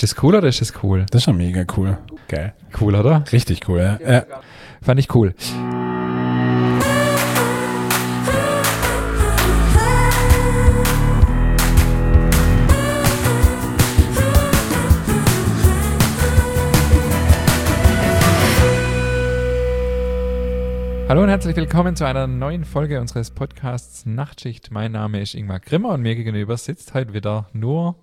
Ist das cool oder ist das cool? Das ist schon mega cool. Geil. Cool, oder? Richtig cool, ja. Ja. Fand ich cool. Hallo und herzlich willkommen zu einer neuen Folge unseres Podcasts Nachtschicht. Mein Name ist Ingmar Grimmer und mir gegenüber sitzt heute wieder nur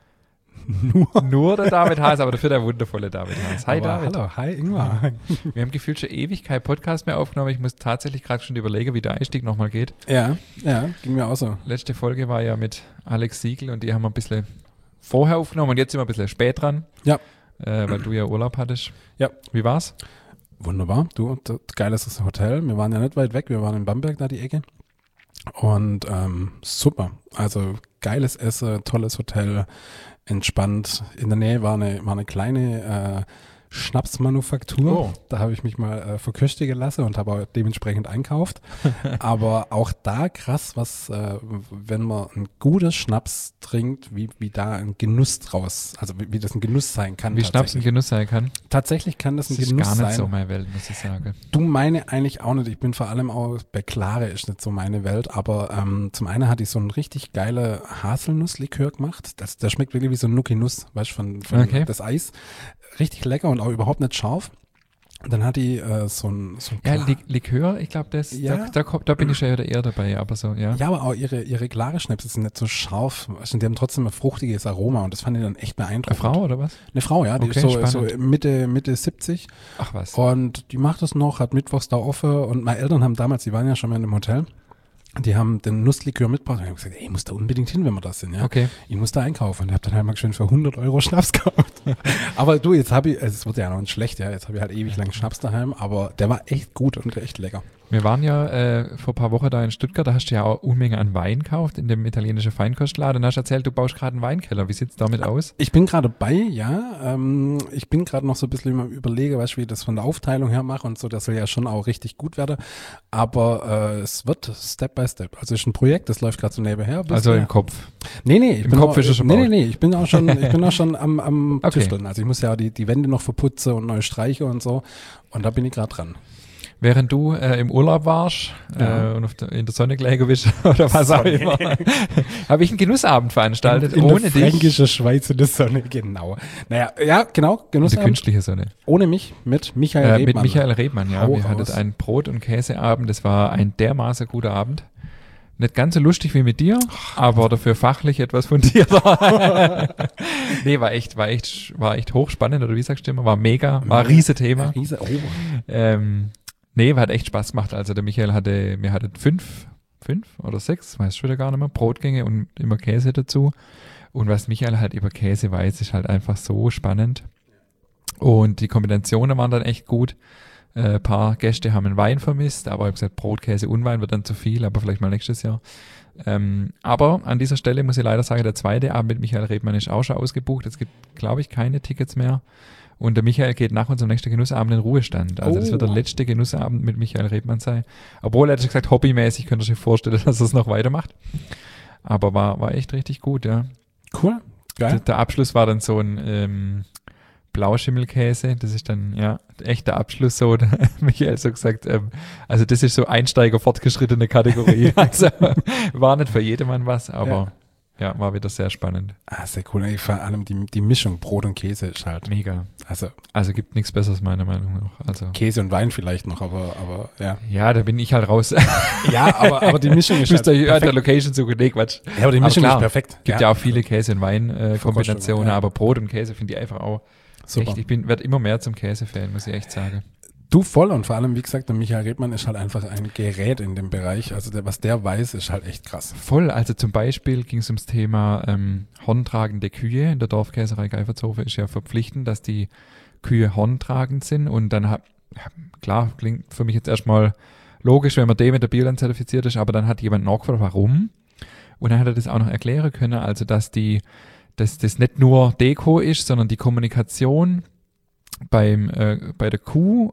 der David Haas, aber dafür der wundervolle David Haas. Hi, Aber David. Hallo, hi Ingmar. Wir haben gefühlt schon ewig kein Podcast mehr aufgenommen. Ich muss tatsächlich gerade schon überlegen, wie der Einstieg nochmal geht. Ja, ging mir auch so. Letzte Folge war ja mit Alex Siegel und die haben wir ein bisschen vorher aufgenommen und jetzt sind wir ein bisschen spät dran. Ja. Weil du ja Urlaub hattest. Ja. Wie war's? Wunderbar. Du, geil ist das Hotel. Wir waren ja nicht weit weg. Wir waren in Bamberg, da die Ecke. Und super. Also geiles Essen, tolles Hotel, entspannt. In der Nähe war eine kleine Schnapsmanufaktur. Oh. Da habe ich mich mal verköstigen lassen und habe auch dementsprechend einkauft. Aber auch da krass, was, wenn man ein gutes Schnaps trinkt, wie da ein Genuss draus, also wie das ein Genuss sein kann. Wie Schnaps ein Genuss sein kann? Tatsächlich kann das ein Das ist Genuss gar nicht sein. so meine Welt, muss ich sagen. Du, meine eigentlich auch nicht. Ich bin vor allem auch bei Klare ist nicht so meine Welt, aber zum einen hatte ich so einen richtig geile Haselnusslikör gemacht. Der schmeckt wirklich wie so ein Nuki-Nuss, weißt du, von Okay. das Eis. Richtig lecker und auch überhaupt nicht scharf. Und dann hat die so ein Ja, Klar- Likör, ich glaube, Ja. da bin ich ja eher dabei, aber so, ja. Ja, aber auch ihre klare Schnäpse sind nicht so scharf. Also die haben trotzdem ein fruchtiges Aroma und das fand ich dann echt Eine beeindruckend. Frau oder was? Eine Frau, ja, die Okay, ist so spannend. Mitte 70. Ach was. Und die macht das noch, hat mittwochs da offen und meine Eltern haben damals, die waren ja schon mal in einem Hotel, die haben den Nusslikör mitgebracht und ich habe gesagt, ey, ich muss da unbedingt hin, wenn wir das sind, ja. Okay. Ich muss da einkaufen und habe dann halt mal schön für 100 Euro Schnaps gekauft. Aber du, jetzt habe ich, also es wird ja noch nicht schlecht, ja, jetzt habe ich halt ewig lang Schnaps daheim, aber der war echt gut und echt lecker. Wir waren ja vor ein paar Wochen da in Stuttgart, da hast du ja auch Unmenge an Wein gekauft in dem italienischen Feinkostladen und hast erzählt, du baust gerade einen Weinkeller. Wie sieht's damit aus? Ich bin gerade bei, ja. Ich bin gerade noch so ein bisschen im Überlegen, weißt du, wie ich das von der Aufteilung her mache und so. Das soll ja schon auch richtig gut werden. Aber es wird Step by Step. Also es ist ein Projekt, das läuft gerade so nebenher. Also im Kopf. Nee, ich im bin Kopf auch, ist es schon Nee, baut. ich bin auch schon am Okay. Tüfteln. Also ich muss ja die Wände noch verputzen und neu streichen und so. Und da bin ich gerade dran. Während du im Urlaub warst Ja. und in der Sonne gelegen bist oder was auch immer, habe ich einen Genussabend veranstaltet, in ohne der dich. fränkischen Schweiz in der Sonne, genau. Naja, ja, genau, In der Genussabend. künstliche Sonne. Ohne mich, mit Michael Rebmann. Mit Michael Rebmann, ja. Hau Wir hatten raus. einen Brot- und Käseabend. Das war ein dermaßen guter Abend. Nicht ganz so lustig wie mit dir, aber dafür fachlich etwas fundierter. Nee, war echt hochspannend, oder wie sagst du immer? War mega, war ein Riesenthema. Riese, oh. Nee, hat echt Spaß gemacht. Also der Michael wir hatten fünf oder 6, weiß ich wieder gar nicht mehr, Brotgänge und immer Käse dazu. Und was Michael halt über Käse weiß, ist halt einfach so spannend. Und die Kombinationen waren dann echt gut. Ein paar Gäste haben einen Wein vermisst, aber ich habe gesagt, Brot, Käse und Wein wird dann zu viel, aber vielleicht mal nächstes Jahr. Aber an dieser Stelle muss ich leider sagen, der zweite Abend mit Michael Rebmann ist auch schon ausgebucht. Es gibt, glaube ich, keine Tickets mehr. Und der Michael geht nach unserem nächsten Genussabend in Ruhestand. Also das wird der letzte Genussabend mit Michael Rebmann sein. Obwohl er hat gesagt, hobbymäßig könnte er sich vorstellen, dass er es noch weitermacht. Aber war echt richtig gut, ja. Cool, geil. Der Abschluss war dann so ein Blauschimmelkäse. Das ist dann, ja, echt der Abschluss so. Michael so gesagt, also das ist so Einsteiger fortgeschrittene Kategorie. Also war nicht für jedermann was, aber ja, war wieder sehr spannend. Sehr cool. Vor allem die Mischung Brot und Käse ist halt, Mega. also Also gibt nichts Besseres, meiner Meinung nach. Also Käse und Wein vielleicht noch, aber ja. ja, da bin ich halt raus. Ja, aber die Mischung ist Müsst halt ihr der perfekt. Location suchen, nee, Quatsch. Ja, aber die Mischung klar, ist perfekt. Gibt ja auch viele Käse- und Wein-Kombinationen, Verkostung, ja. aber Brot und Käse finde ich einfach auch Super. echt, ich werde immer mehr zum Käse-Fan, muss ich echt sagen. Du voll und vor allem, wie gesagt, der Michael Rebmann ist halt einfach ein Gerät in dem Bereich. Also was der weiß, ist halt echt krass. Voll, also zum Beispiel ging es ums Thema horntragende Kühe. In der Dorfkäserei Geifertshofen ist ja verpflichtend, dass die Kühe horntragend sind. Und dann klar, klingt für mich jetzt erstmal logisch, wenn man mit der Bioland zertifiziert ist, aber dann hat jemand nachgefragt, warum. Und dann hat er das auch noch erklären können, also dass das nicht nur Deko ist, sondern die Kommunikation bei der Kuh,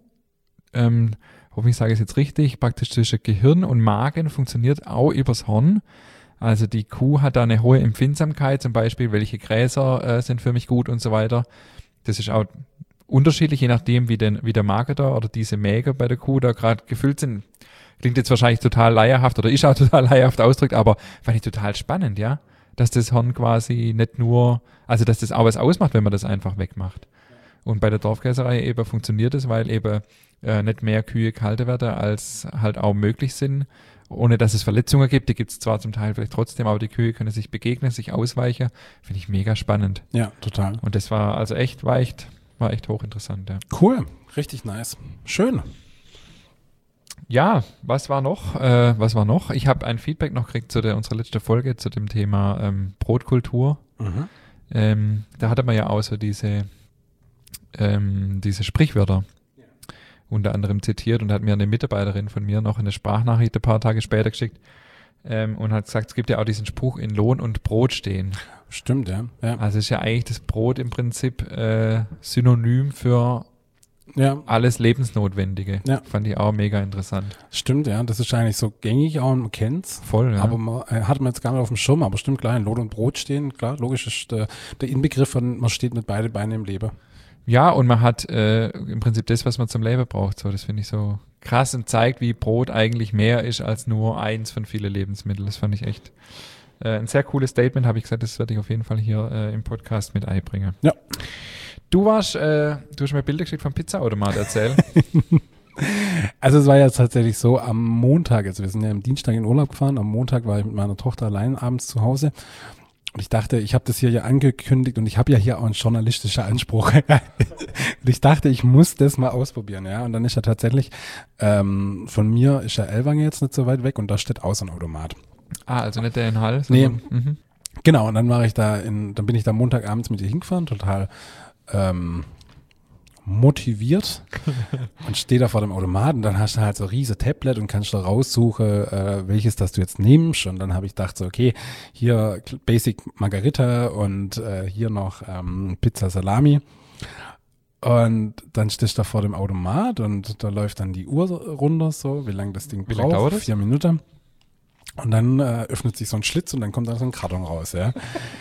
hoffentlich sage ich es jetzt richtig, praktisch zwischen Gehirn und Magen funktioniert auch übers Horn. Also die Kuh hat da eine hohe Empfindsamkeit, zum Beispiel, welche Gräser sind für mich gut und so weiter. Das ist auch unterschiedlich, je nachdem, wie der Magen da oder diese Mägen bei der Kuh da gerade gefüllt sind. Klingt jetzt wahrscheinlich total leierhaft oder ist auch total leierhaft ausgedrückt, aber fand ich total spannend, ja. Dass das Horn quasi nicht nur, also dass das auch was ausmacht, wenn man das einfach wegmacht. Und bei der Dorfkäserei eben funktioniert es, weil eben nicht mehr Kühe gehalten werden, als halt auch möglich sind, ohne dass es Verletzungen gibt. Die gibt es zwar zum Teil vielleicht trotzdem, aber die Kühe können sich begegnen, sich ausweichen. Finde ich mega spannend. Ja, total. Und das war also war echt hochinteressant. Ja. Cool, richtig nice. Schön. Ja, was war noch? Ich habe ein Feedback noch gekriegt zu unserer letzten Folge zu dem Thema Brotkultur. Mhm. Da hatte man ja auch so diese Sprichwörter unter anderem zitiert und hat mir eine Mitarbeiterin von mir noch eine Sprachnachricht ein paar Tage später geschickt und hat gesagt, es gibt ja auch diesen Spruch, in Lohn und Brot stehen. Stimmt, ja. Also ist ja eigentlich das Brot im Prinzip Synonym für alles Lebensnotwendige. Ja. Fand ich auch mega interessant. Stimmt, ja. Das ist eigentlich so gängig auch und man kennt's. Voll, ja. Aber hat man jetzt gar nicht auf dem Schirm, aber stimmt, klar, in Lohn und Brot stehen, klar, logisch ist der Inbegriff von, man steht mit beide Beine im Leben. Ja, und man hat im Prinzip das, was man zum Leben braucht. So, das finde ich so krass und zeigt, wie Brot eigentlich mehr ist als nur eins von vielen Lebensmitteln. Das fand ich echt ein sehr cooles Statement, habe ich gesagt, das werde ich auf jeden Fall hier im Podcast mit einbringen. Ja. Du hast mir Bilder geschickt vom Pizzaautomat, erzähl. Also es war ja tatsächlich so, am Montag, also wir sind ja am Dienstag in Urlaub gefahren, am Montag war ich mit meiner Tochter allein abends zu Hause. Und ich dachte, ich habe das hier ja angekündigt und ich habe ja hier auch einen journalistischen Anspruch. Und ich dachte, ich muss das mal ausprobieren, ja. Und dann ist ja tatsächlich, von mir ist ja Ellwangen jetzt nicht so weit weg und da steht auch so ein Automat. Also nicht der in Hall? Nee. Genau, und dann dann bin ich da Montagabends mit ihr hingefahren, total motiviert und stehe da vor dem Automaten. Dann hast du halt so ein riesen Tablet und kannst da raussuchen, welches das du jetzt nimmst. Und dann habe ich gedacht so, okay, hier Basic Margarita und hier noch Pizza Salami. Und dann stehst du da vor dem Automat und da läuft dann die Uhr runter, so wie lange das Ding braucht. Wie lange dauert das? 4 Minuten. Und dann öffnet sich so ein Schlitz und dann kommt da so ein Karton raus, ja.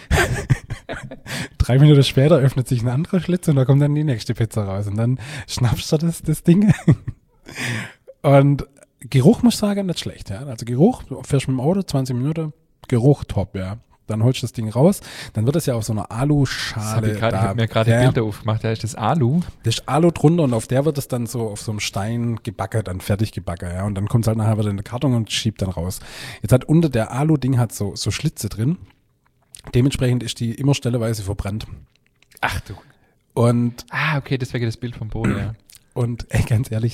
3 Minuten später öffnet sich ein anderer Schlitz und da kommt dann die nächste Pizza raus. Und dann schnappst du das Ding. Und Geruch, muss ich sagen, nicht schlecht, ja. Also Geruch, du fährst mit dem Auto, 20 Minuten, Geruch top, ja. Dann holst du das Ding raus, dann wird es ja auf so einer Aluschale. Ich habe mir gerade die Bilder aufgemacht, da ist das Alu. Das ist Alu drunter und auf der wird es dann so auf so einem Stein gebacken, dann fertig gebacken, ja. Und dann kommt es halt nachher wieder in den Karton und schiebt dann raus. Jetzt hat unter der Alu-Ding hat so Schlitze drin. Dementsprechend ist die immer stelleweise verbrannt. Ach du. Und okay, deswegen das Bild vom Boden, ja. Und ganz ehrlich,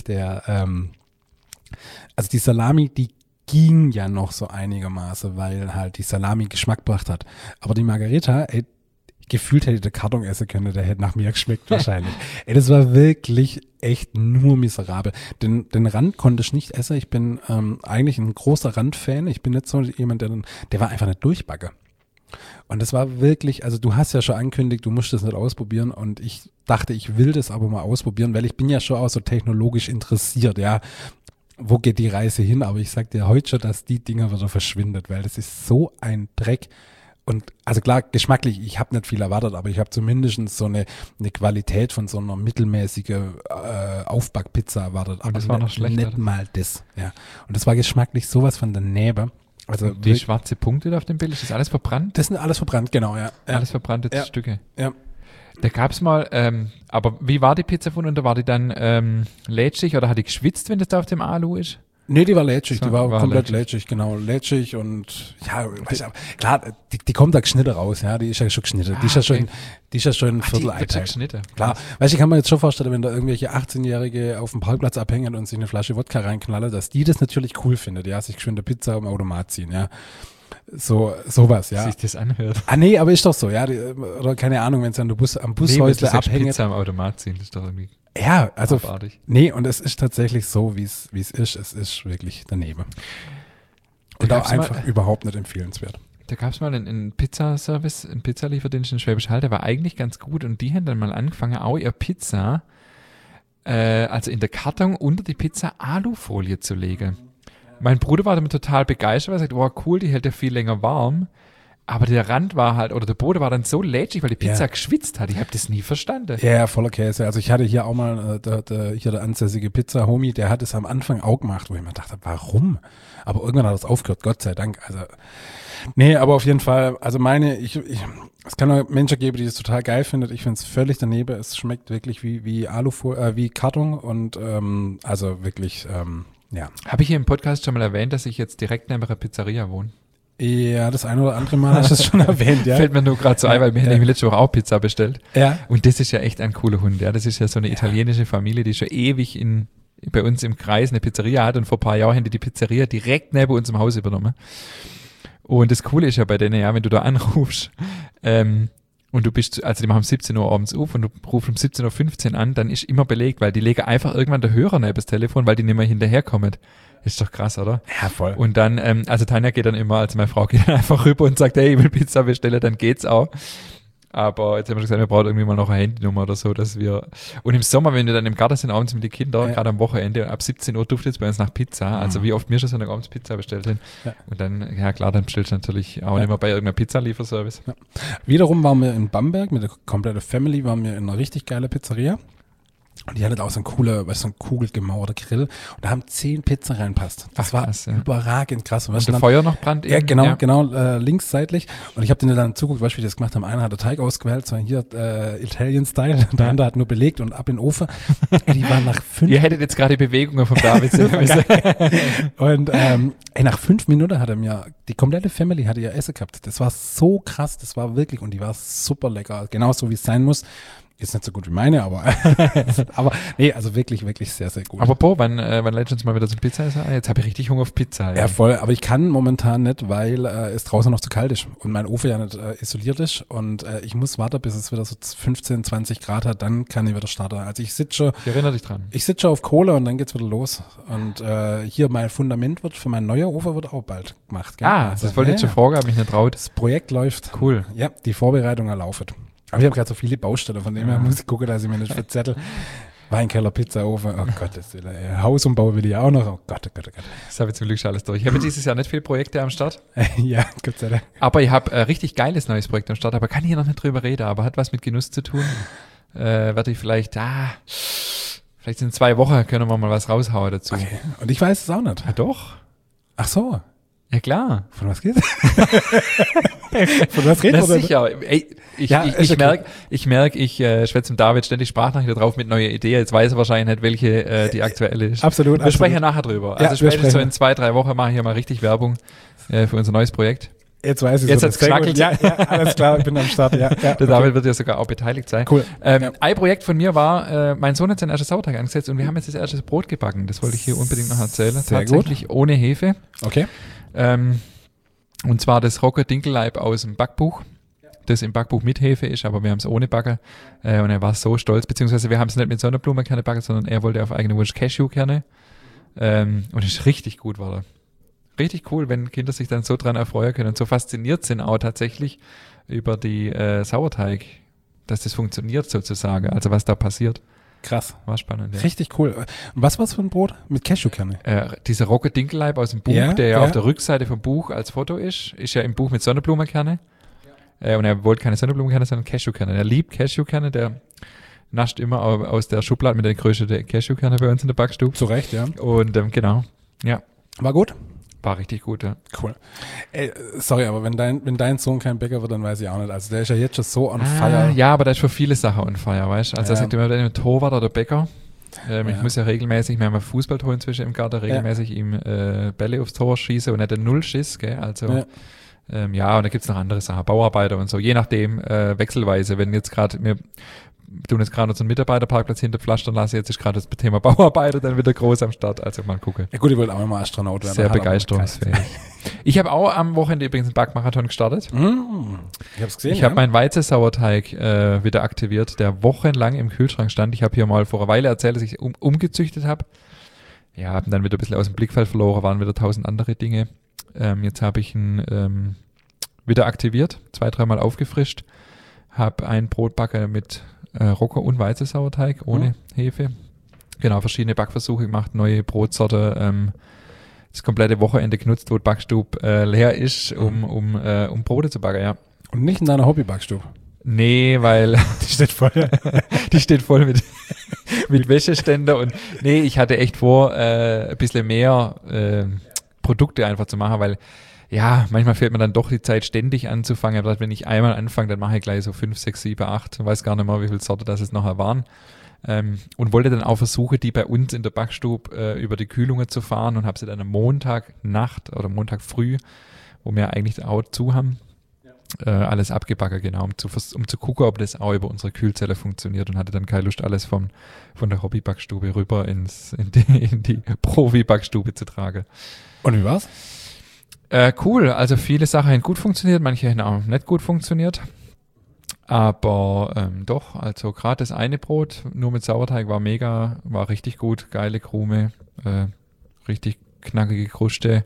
also die Salami, die ging ja noch so einigermaßen, weil halt die Salami Geschmack gebracht hat. Aber die Margarita, gefühlt hätte der Karton essen können, der hätte nach mir geschmeckt wahrscheinlich. Das war wirklich echt nur miserabel. Den Rand konnte ich nicht essen. Ich bin eigentlich ein großer Randfan. Ich bin nicht so jemand, der war einfach nicht durchbacke. Und das war wirklich, also du hast ja schon angekündigt, du musst das nicht ausprobieren und ich dachte, ich will das aber mal ausprobieren, weil ich bin ja schon auch so technologisch interessiert, ja. Wo geht die Reise hin? Aber ich sag dir heute schon, dass die Dinger wieder verschwindet, weil das ist so ein Dreck. Und also klar, geschmacklich, ich habe nicht viel erwartet, aber ich habe zumindest so eine Qualität von so einer mittelmäßigen Aufbackpizza erwartet. Aber das war noch schlechter. Nicht mal das, ja. Und das war geschmacklich sowas von daneben. Also die schwarze Punkte da auf dem Bild, ist das alles verbrannt? Das sind alles verbrannt, genau, ja. Alles verbrannte Stücke. Ja. Da gab's mal, aber wie war die Pizza von unten? War die dann lätschig oder hat die geschwitzt, wenn das da auf dem Alu ist? Nee, die war lätschig, die war komplett lätschig, genau, lätschig und ja, klar, die kommt da geschnitten raus, ja, die ist ja schon geschnitten, die ist ja schon ein Viertel geschnitten. Klar, weißt du, ich kann mir jetzt schon vorstellen, wenn da irgendwelche 18-Jährige auf dem Parkplatz abhängen und sich eine Flasche Wodka reinknallen, dass die das natürlich cool findet, ja, sich geschwind eine Pizza am Automat ziehen, ja. Sowas, ja. Sich das anhört. Nee, aber ist doch so, ja, oder keine Ahnung, wenn es am Bushäusle abhängt. Pizza am Automat ziehen, das ist doch irgendwie ja, also, abartig. Nee, und es ist tatsächlich so, wie es ist. Es ist wirklich daneben. Und auch einfach überhaupt nicht empfehlenswert. Da gab es mal einen Pizzaservice, einen Pizzalieferdienst in Schwäbisch Hall, der war eigentlich ganz gut und die haben dann mal angefangen, auch ihr Pizza, also in der Karton unter die Pizza Alufolie zu legen. Mein Bruder war damit total begeistert, weil er sagt, wow, cool, die hält ja viel länger warm. Aber der Rand war halt, oder der Boden war dann so lätschig, weil die Pizza geschwitzt hat. Ich habe das nie verstanden. Ja, voller Käse. Also ich hatte hier auch mal, hier der ansässige Pizza-Homie, der hat es am Anfang auch gemacht, wo ich mir dachte, warum? Aber irgendwann hat es aufgehört, Gott sei Dank. Also, nee, aber auf jeden Fall, also es kann auch Menschen geben, die das total geil finden. Ich finde es völlig daneben. Es schmeckt wirklich wie wie Karton und also wirklich, ja. Habe ich hier im Podcast schon mal erwähnt, dass ich jetzt direkt neben einer Pizzeria wohne? Ja, das ein oder andere Mal hast du es schon erwähnt, ja. Fällt mir nur gerade so ein, weil wir haben nämlich letzte Woche auch Pizza bestellt. Ja. Und das ist ja echt ein cooler Hund, ja. Das ist ja so eine italienische Familie, die schon ewig bei uns im Kreis eine Pizzeria hat und vor ein paar Jahren haben die Pizzeria direkt neben uns im Haus übernommen. Und das Coole ist ja bei denen, ja, wenn du da anrufst, und du bist, also die machen um 17 Uhr abends auf und du rufst um 17.15 Uhr an, dann ist immer belegt, weil die legen einfach irgendwann der Hörer neben das Telefon, weil die nicht mehr hinterherkommen. Ist doch krass, oder? Ja, voll. Und dann, also Tanja geht dann immer, also meine Frau geht dann einfach rüber und sagt, hey, ich will Pizza bestellen, dann geht's auch. Aber jetzt haben wir gesagt, wir brauchen irgendwie mal noch eine Handynummer oder so, dass wir, und im Sommer, wenn wir dann im Garten sind, abends mit den Kindern, gerade am Wochenende, ab 17 Uhr duftet es bei uns nach Pizza, also wie oft wir schon so eine abends Pizza bestellt haben. Ja. Und dann, ja klar, dann bestellst du natürlich auch nicht mehr bei irgendeiner Pizzalieferservice. Ja. Wiederum waren wir in Bamberg mit der kompletten Family, waren wir in einer richtig geile Pizzeria. Und die hatte auch so ein kugelgemauerter Grill. Und da haben 10 Pizzen reinpasst. Das war krass, überragend krass. Und das Feuer noch brannt ja, genau, links seitlich. Und ich habe denen dann zuguckt, wie die das gemacht haben. Einer hat den Teig ausgewählt, so hier Italian-Style. Der andere hat nur belegt und ab in den Ofen. Die waren nach 5 Ihr hättet jetzt gerade die Bewegungen vom David sehen müssen. Und nach 5 Minuten hat er mir, die komplette Family hatte ihr Essen gehabt. Das war so krass, das war wirklich, und die war super lecker. Genauso wie es sein muss. Ist nicht so gut wie meine, aber nee, also wirklich, wirklich sehr, sehr gut. Aber wann letztens mal wieder zum Pizza essen? Jetzt habe ich richtig Hunger auf Pizza. Ja, voll, aber ich kann momentan nicht, weil es draußen noch zu kalt ist und mein Ofen ja nicht isoliert ist und ich muss warten, bis es wieder so 15, 20 Grad hat, dann kann ich wieder starten. Also ich erinnere dich dran. Ich sitze schon auf Kohle und dann geht's wieder los. Und hier mein Fundament für mein neuer Ofen wird auch bald gemacht. Gell? Also, das wollte ich schon fragen, habe mich nicht traut. Das Projekt läuft. Cool. Ja, die Vorbereitung erlaufen. Aber ich habe gerade so viele Baustellen, von dem her muss ich gucken, dass ich mir nicht verzettel. Weinkeller, Pizzaofen, oh Gottes Willen. Hausumbau will ich auch noch, oh Gott, oh Gott, oh Gott. Das habe ich zum Glück schon alles durch. Ich habe dieses Jahr nicht viele Projekte am Start. Ja, Gott sei Dank. Aber ich habe ein richtig geiles neues Projekt am Start, aber kann hier noch nicht drüber reden, aber hat was mit Genuss zu tun. Werde ich vielleicht in 2 Wochen können wir mal was raushauen dazu. Okay. Und ich weiß es auch nicht. Ja, doch. Ach so. Ja, klar. Von was geht's? Von was redet man? Sicher. Ey, ich merke, ich schwätze mit David ständig Sprachnachrichten drauf mit neuen Ideen. Jetzt weiß er wahrscheinlich nicht, welche die aktuelle ist. Absolut. Wir sprechen ja nachher drüber. Ja, also spätestens so in 2-3 Wochen mache ich hier mal richtig Werbung für unser neues Projekt. Jetzt weiß ich es. Jetzt hat's geknackelt. Ja, alles klar, ich bin am Start. Ja, der David wird ja sogar auch beteiligt sein. Cool. Ein Projekt von mir war, mein Sohn hat seinen ersten Sauerteig angesetzt und wir haben jetzt das erste Brot gebacken. Das wollte ich hier unbedingt noch erzählen. Sehr tatsächlich gut. Ohne Hefe. Okay. Und zwar das Rocker Dinkelleib aus dem Backbuch, das im Backbuch mit Hefe ist, aber wir haben es ohne Backen. Und er war so stolz, beziehungsweise wir haben es nicht mit Sonnenblumenkerne backen, sondern er wollte auf eigene Wunsch Cashewkerne. Und ist richtig gut, war er. Richtig cool, wenn Kinder sich dann so dran erfreuen können und so fasziniert sind auch tatsächlich über die Sauerteig, dass das funktioniert sozusagen, also was da passiert. Krass. War spannend, ja. Richtig cool. Und was war's für ein Brot? Mit Cashewkerne? Dieser Rocker Dinkelleib aus dem Buch, der ja auf der Rückseite vom Buch als Foto ist ja im Buch mit Sonnenblumenkerne. Und er wollte keine Sonnenblumenkerne, sondern Cashewkerne. Er liebt Cashewkerne, der nascht immer aus der Schublade mit der Größe der Cashewkerne bei uns in der Backstube. Zu Recht, ja. Und genau, ja. War gut? War richtig gut, ja. Cool. Ey, sorry, aber wenn dein Sohn kein Bäcker wird, dann weiß ich auch nicht. Also der ist ja jetzt schon so on fire. Ja, aber der ist für viele Sachen on fire, weißt du? Also er sagt immer, der Torwart oder Bäcker. Ich muss ja regelmäßig, wir haben ein Fußballtor inzwischen im Garten, regelmäßig ihm Bälle aufs Tor schießen und er hat 0 Schiss, gell? Also und da gibt's noch andere Sachen, Bauarbeiter und so, je nachdem, wechselweise, wenn jetzt gerade wir tun jetzt gerade so einen Mitarbeiterparkplatz hinter Pflastern lassen, jetzt ist gerade das Thema Bauarbeiter dann wieder groß am Start, also mal gucken. Ja gut, ich wollte auch immer Astronaut werden. Sehr begeisterungsfähig. Ich habe auch am Wochenende übrigens einen Backmarathon gestartet. Ich habe es gesehen. Ich habe meinen Weizensauerteig wieder aktiviert, der wochenlang im Kühlschrank stand. Ich habe hier mal vor einer Weile erzählt, dass ich umgezüchtet habe. Ja, habe dann wieder ein bisschen aus dem Blickfeld verloren, waren wieder 1000 andere Dinge. Jetzt habe ich ihn wieder aktiviert, 2-3 Mal aufgefrischt, habe ein Brotbacker mit Rocker und Weizensauerteig ohne Hefe. Genau, verschiedene Backversuche gemacht, neue Brotsorte das komplette Wochenende genutzt, wo die Backstube leer ist, um Brote zu backen, ja. Und nicht in deiner Hobby-Backstube? Nee, weil Die steht voll. die steht voll mit Wäscheständer und nee, ich hatte echt vor, ein bisschen mehr Produkte einfach zu machen, weil ja, manchmal fehlt mir dann doch die Zeit, ständig anzufangen. Aber wenn ich einmal anfange, dann mache ich gleich so 5, 6, 7, 8. Ich weiß gar nicht mehr, wie viele Sorte das es nachher waren. Und wollte dann auch versuchen, die bei uns in der Backstube über die Kühlungen zu fahren und habe sie dann am Montagnacht oder Montag früh, wo wir eigentlich auch zu haben, alles abgebacken, genau, um zu gucken, ob das auch über unsere Kühlzelle funktioniert und hatte dann keine Lust, alles von der Hobby-Backstube rüber in die Profi-Backstube zu tragen. Und wie war's? Cool, also viele Sachen haben gut funktioniert, manche haben auch nicht gut funktioniert. Aber doch, also gerade das eine Brot, nur mit Sauerteig, war richtig gut, geile Krume, richtig knackige Kruste.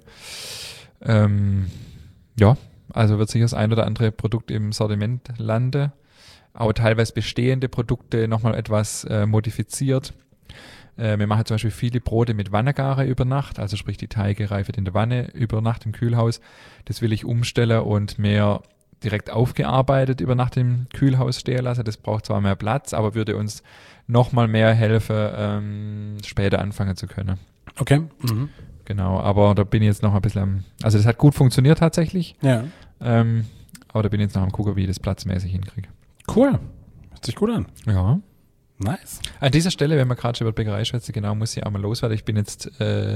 Ja, also wird sicher das ein oder andere Produkt im Sortiment landen. Auch teilweise bestehende Produkte nochmal etwas modifiziert. Wir machen zum Beispiel viele Brote mit Wannegare über Nacht, also sprich die Teige reifen in der Wanne über Nacht im Kühlhaus. Das will ich umstellen und mehr direkt aufgearbeitet über Nacht im Kühlhaus stehen lassen. Das braucht zwar mehr Platz, aber würde uns nochmal mehr helfen, später anfangen zu können. Okay. Mhm. Genau, aber da bin ich jetzt noch ein bisschen also das hat gut funktioniert tatsächlich. Ja. Aber da bin ich jetzt noch am gucken, wie ich das platzmäßig hinkriege. Cool. Hört sich gut an. Ja. Nice. An dieser Stelle, wenn wir gerade schon über Bäckerei schwätzen, genau, muss ich auch mal loswerden. Ich bin jetzt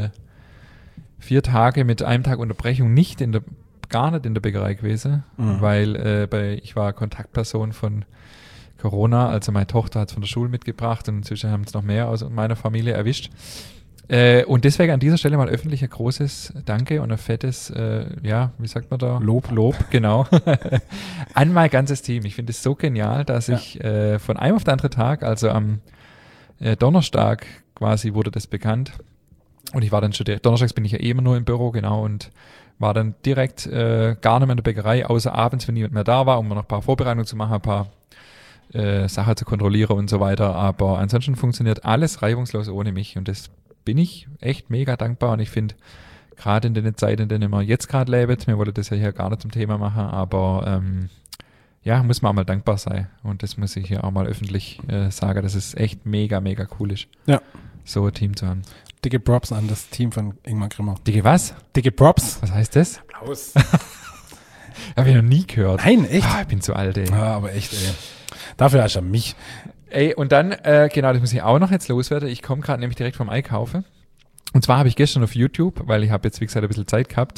4 Tage mit einem Tag Unterbrechung gar nicht in der Bäckerei gewesen, weil ich war Kontaktperson von Corona, also meine Tochter hat es von der Schule mitgebracht und inzwischen haben es noch mehr aus meiner Familie erwischt. Und deswegen an dieser Stelle mal öffentlich ein großes Danke und ein fettes, wie sagt man da? Lob, genau. An mein ganzes Team. Ich finde es so genial, dass ich von einem auf den anderen Tag, also am Donnerstag quasi wurde das bekannt. Und ich war dann schon donnerstags bin ich ja immer nur im Büro, genau, und war dann direkt gar nicht mehr in der Bäckerei, außer abends, wenn niemand mehr da war, um noch ein paar Vorbereitungen zu machen, ein paar Sachen zu kontrollieren und so weiter. Aber ansonsten funktioniert alles reibungslos ohne mich und das bin ich echt mega dankbar und ich finde, gerade in den Zeiten, in denen wir jetzt gerade leben, wir wollten das ja hier gar nicht zum Thema machen, aber muss man auch mal dankbar sein und das muss ich hier auch mal öffentlich sagen, dass es echt mega, mega cool ist, so ein Team zu haben. Dicke Props an das Team von Ingmar Grimmer. Dicke was? Dicke Props. Was heißt das? Applaus. Habe ich noch nie gehört. Nein, echt? Ich bin zu alt, ey. Ja, aber echt, ey. Dafür hast du ja mich. Ey, und dann, genau, das muss ich auch noch jetzt loswerden. Ich komme gerade nämlich direkt vom Einkaufen. Und zwar habe ich gestern auf YouTube, weil ich habe jetzt, wie gesagt, ein bisschen Zeit gehabt,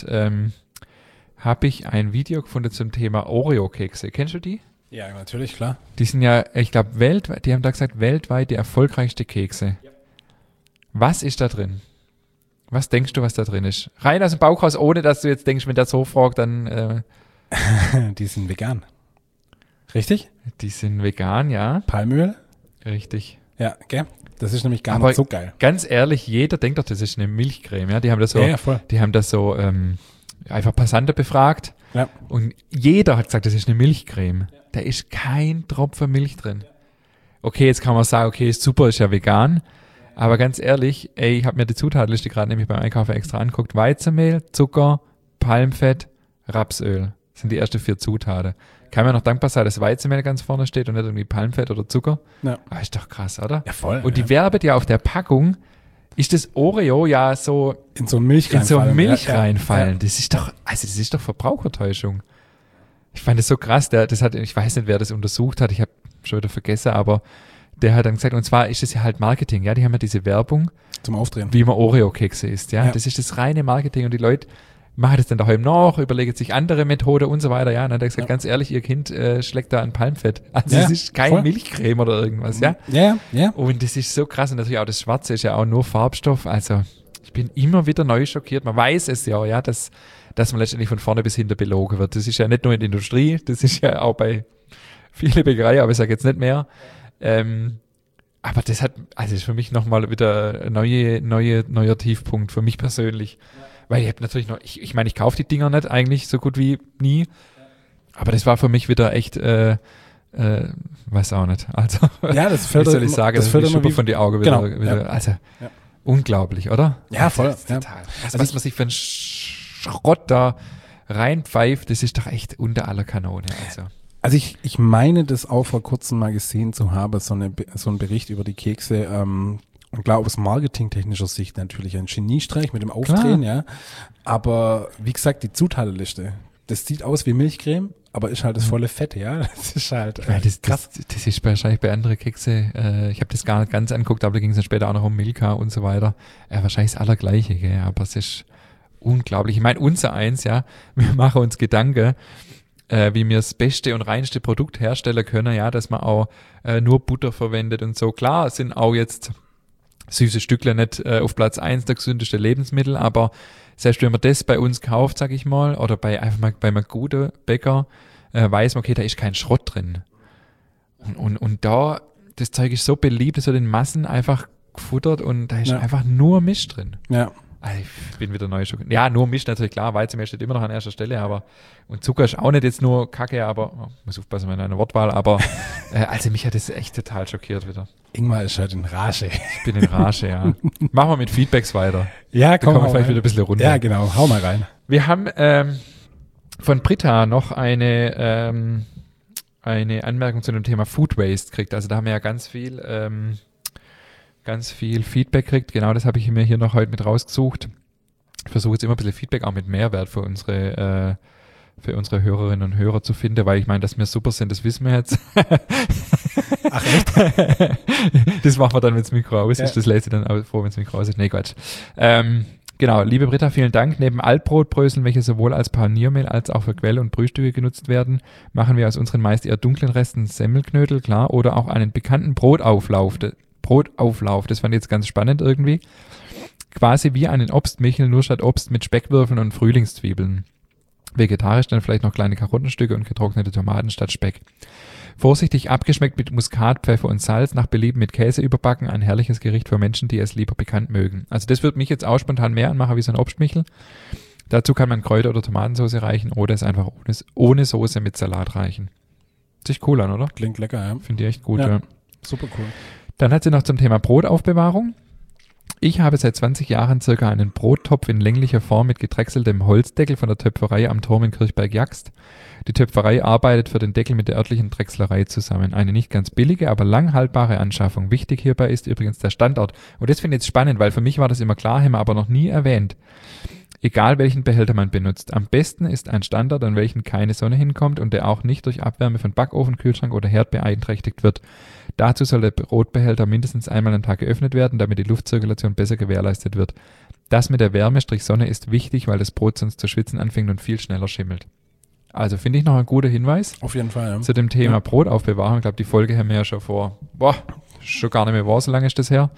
habe ich ein Video gefunden zum Thema Oreo-Kekse. Kennst du die? Ja, natürlich, klar. Die sind ja, ich glaube, weltweit, die haben da gesagt, weltweit die erfolgreichste Kekse. Ja. Was ist da drin? Was denkst du, was da drin ist? Rein aus dem Bauch raus, ohne dass du jetzt denkst, wenn der so fragt, dann... Die sind vegan. Richtig? Die sind vegan, ja. Palmöl? Richtig. Ja, gell? Das ist nämlich gar nicht so geil. Ganz ehrlich, jeder denkt doch, das ist eine Milchcreme. Ja? Die haben das so, voll. Die haben das so einfach Passanten befragt. Ja. Und jeder hat gesagt, das ist eine Milchcreme. Da ist kein Tropfen Milch drin. Okay, jetzt kann man sagen, okay, ist super, ist ja vegan. Aber ganz ehrlich, ich habe mir die Zutatenliste gerade nämlich beim Einkaufen extra angeguckt. Weizenmehl, Zucker, Palmfett, Rapsöl sind die ersten 4 Zutaten. Kann man noch dankbar sein, dass Weizenmehl ganz vorne steht und nicht irgendwie Palmfett oder Zucker. Ja. Aber ist doch krass, oder? Ja, voll. Und die werbet ja auf der Packung, ist das Oreo ja so in so Milch reinfallen. Ja. Das ist doch Verbrauchertäuschung. Ich fand das so krass. Ich weiß nicht, wer das untersucht hat. Ich habe schon wieder vergessen, aber der hat dann gesagt, und zwar ist das ja halt Marketing. Ja, die haben ja diese Werbung zum Aufdrehen, wie man Oreo-Kekse isst. Ja, das ist das reine Marketing und die Leute machen das dann daheim noch, überlegen sich andere Methoden und so weiter. Ja, und dann hat er gesagt, ganz ehrlich, ihr Kind schlägt da an Palmfett. Also es ist kein Milchcreme oder irgendwas, ja? Ja. Und das ist so krass. Und natürlich auch das Schwarze ist ja auch nur Farbstoff. Also ich bin immer wieder neu schockiert. Man weiß es ja, dass man letztendlich von vorne bis hinten belogen wird. Das ist ja nicht nur in der Industrie, das ist ja auch bei vielen Bäckereien, aber ich sage jetzt nicht mehr. Aber das ist für mich nochmal wieder ein neuer Tiefpunkt für mich persönlich. Weil ich habe natürlich noch, ich meine, ich kaufe die Dinger nicht eigentlich so gut wie nie. Aber das war für mich wieder echt, weiß auch nicht. Also, ja, das fällt wie soll ich sagen, das fällt immer von die Augen wieder. Genau. Also, unglaublich, oder? Ja, voll. Das ist total. Also was man sich für einen Schrott da reinpfeift, das ist doch echt unter aller Kanone. Also ich meine, das auch vor kurzem mal gesehen zu haben, so ein Bericht über die Kekse, und klar, aus marketingtechnischer Sicht natürlich ein Geniestreich mit dem Aufdrehen, ja. Aber wie gesagt, die Zutatenliste, das sieht aus wie Milchcreme, aber ist halt das volle Fett, ja. Das ist halt krass. Das ist wahrscheinlich bei anderen Kekse, ich habe das gar nicht ganz angeguckt, aber da ging es dann später auch noch um Milka und so weiter. Wahrscheinlich das Allergleiche, gell? Aber es ist unglaublich. Ich meine, unser eins, ja, wir machen uns Gedanken, wie wir das beste und reinste Produkt herstellen können, ja, dass man auch nur Butter verwendet und so. Klar, sind auch jetzt süße Stückle nicht auf Platz 1 der gesündeste Lebensmittel, aber selbst wenn man das bei uns kauft, sag ich mal, oder einfach mal bei einem guten Bäcker, weiß man, okay, da ist kein Schrott drin. Und da, das Zeug ist so beliebt, es wird in Massen einfach gefuttert und da ist einfach nur Mist drin. Ja. Also ich bin wieder neu schockiert. Ja, nur Mist natürlich, klar, Weizenmehl steht immer noch an erster Stelle, aber und Zucker ist auch nicht jetzt nur Kacke, aber muss aufpassen mit einer Wortwahl, aber also mich hat das echt total schockiert wieder. Ingmar ist halt in Rage. Ich bin in Rage, ja. Machen wir mit Feedbacks weiter. Ja, komm, da kommen wir vielleicht wieder ein bisschen runter. Ja, genau, hau mal rein. Wir haben von Britta noch eine Anmerkung zu dem Thema Food Waste gekriegt. Also da haben wir ja ganz viel Feedback gekriegt. Genau das habe ich mir hier noch heute mit rausgesucht. Ich versuche jetzt immer ein bisschen Feedback auch mit Mehrwert für unsere Hörerinnen und Hörer zu finden, weil ich meine, dass wir super sind, das wissen wir jetzt. Ach echt? Das machen wir dann, wenn das Mikro aus ist. Ja. Das lese ich dann auch vor, wenn das Mikro aus ist. Nee, Quatsch. Genau, liebe Britta, vielen Dank. Neben Altbrotbröseln, welche sowohl als Paniermehl als auch für Quell- und Brühstücke genutzt werden, machen wir aus unseren meist eher dunklen Resten Semmelknödel, klar, oder auch einen bekannten Brotauflauf. Das fand ich jetzt ganz spannend irgendwie. Quasi wie einen Obstmichel, nur statt Obst mit Speckwürfeln und Frühlingszwiebeln. Vegetarisch dann vielleicht noch kleine Karottenstücke und getrocknete Tomaten statt Speck. Vorsichtig abgeschmeckt mit Muskat, Pfeffer und Salz, nach Belieben mit Käse überbacken, ein herrliches Gericht für Menschen, die es lieber bekannt mögen. Also das würde mich jetzt auch spontan mehr anmachen wie so ein Obstmichel. Dazu kann man Kräuter- oder Tomatensauce reichen oder es einfach ohne Soße mit Salat reichen. Sich cool an, oder? Klingt lecker, ja. Finde ich echt gut, ja. Super cool. Dann hat sie noch zum Thema Brotaufbewahrung. Ich habe seit 20 Jahren circa einen Brottopf in länglicher Form mit gedrechseltem Holzdeckel von der Töpferei am Turm in Kirchberg-Jagst. Die Töpferei arbeitet für den Deckel mit der örtlichen Drechslerei zusammen. Eine nicht ganz billige, aber lang haltbare Anschaffung. Wichtig hierbei ist übrigens der Standort. Und das finde ich jetzt spannend, weil für mich war das immer klar, haben wir aber noch nie erwähnt. Egal welchen Behälter man benutzt. Am besten ist ein Standard, an welchen keine Sonne hinkommt und der auch nicht durch Abwärme von Backofen, Kühlschrank oder Herd beeinträchtigt wird. Dazu soll der Brotbehälter mindestens einmal am Tag geöffnet werden, damit die Luftzirkulation besser gewährleistet wird. Das mit der Wärme-Sonne ist wichtig, weil das Brot sonst zu schwitzen anfängt und viel schneller schimmelt. Also finde ich noch ein guter Hinweis. Auf jeden Fall, ja. Zu dem Thema Brotaufbewahrung. Ich glaube, die Folge haben wir ja schon schon gar nicht mehr war, so lange ist das her.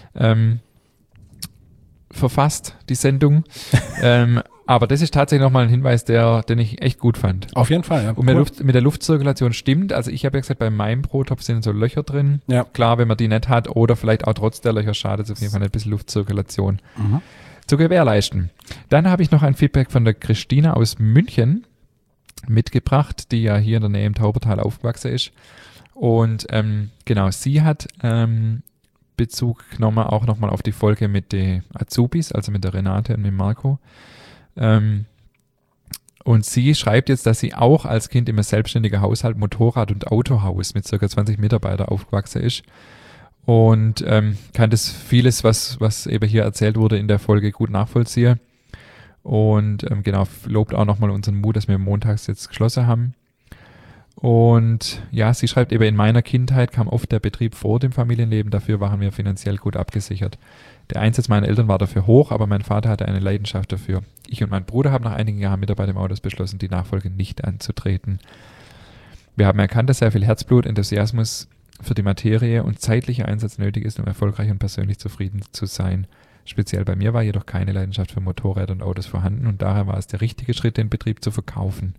Verfasst, die Sendung. Aber das ist tatsächlich nochmal ein Hinweis, den ich echt gut fand. Auf jeden Fall, ja. Und mit der Luftzirkulation stimmt. Also ich habe ja gesagt, bei meinem Brottopf sind so Löcher drin. Ja. Klar, wenn man die nicht hat oder vielleicht auch trotz der Löcher schadet es auf jeden Fall ein bisschen Luftzirkulation zu gewährleisten. Dann habe ich noch ein Feedback von der Christina aus München mitgebracht, die ja hier in der Nähe im Taubertal aufgewachsen ist. Und genau, sie hat Bezug genommen auch nochmal auf die Folge mit den Azubis, also mit der Renate und mit Marco. Und sie schreibt jetzt, dass sie auch als Kind im selbstständigen Haushalt Motorrad- und Autohaus mit ca. 20 Mitarbeitern aufgewachsen ist. Und kann das vieles, was eben hier erzählt wurde in der Folge, gut nachvollziehen. Und genau, lobt auch nochmal unseren Mut, dass wir montags jetzt geschlossen haben. Und ja, sie schreibt eben, in meiner Kindheit kam oft der Betrieb vor dem Familienleben, dafür waren wir finanziell gut abgesichert. Der Einsatz meiner Eltern war dafür hoch, aber mein Vater hatte eine Leidenschaft dafür. Ich und mein Bruder haben nach einigen Jahren Mitarbeit im Autos beschlossen, die Nachfolge nicht anzutreten. Wir haben erkannt, dass sehr viel Herzblut, Enthusiasmus für die Materie und zeitlicher Einsatz nötig ist, um erfolgreich und persönlich zufrieden zu sein. Speziell bei mir war jedoch keine Leidenschaft für Motorräder und Autos vorhanden und daher war es der richtige Schritt, den Betrieb zu verkaufen.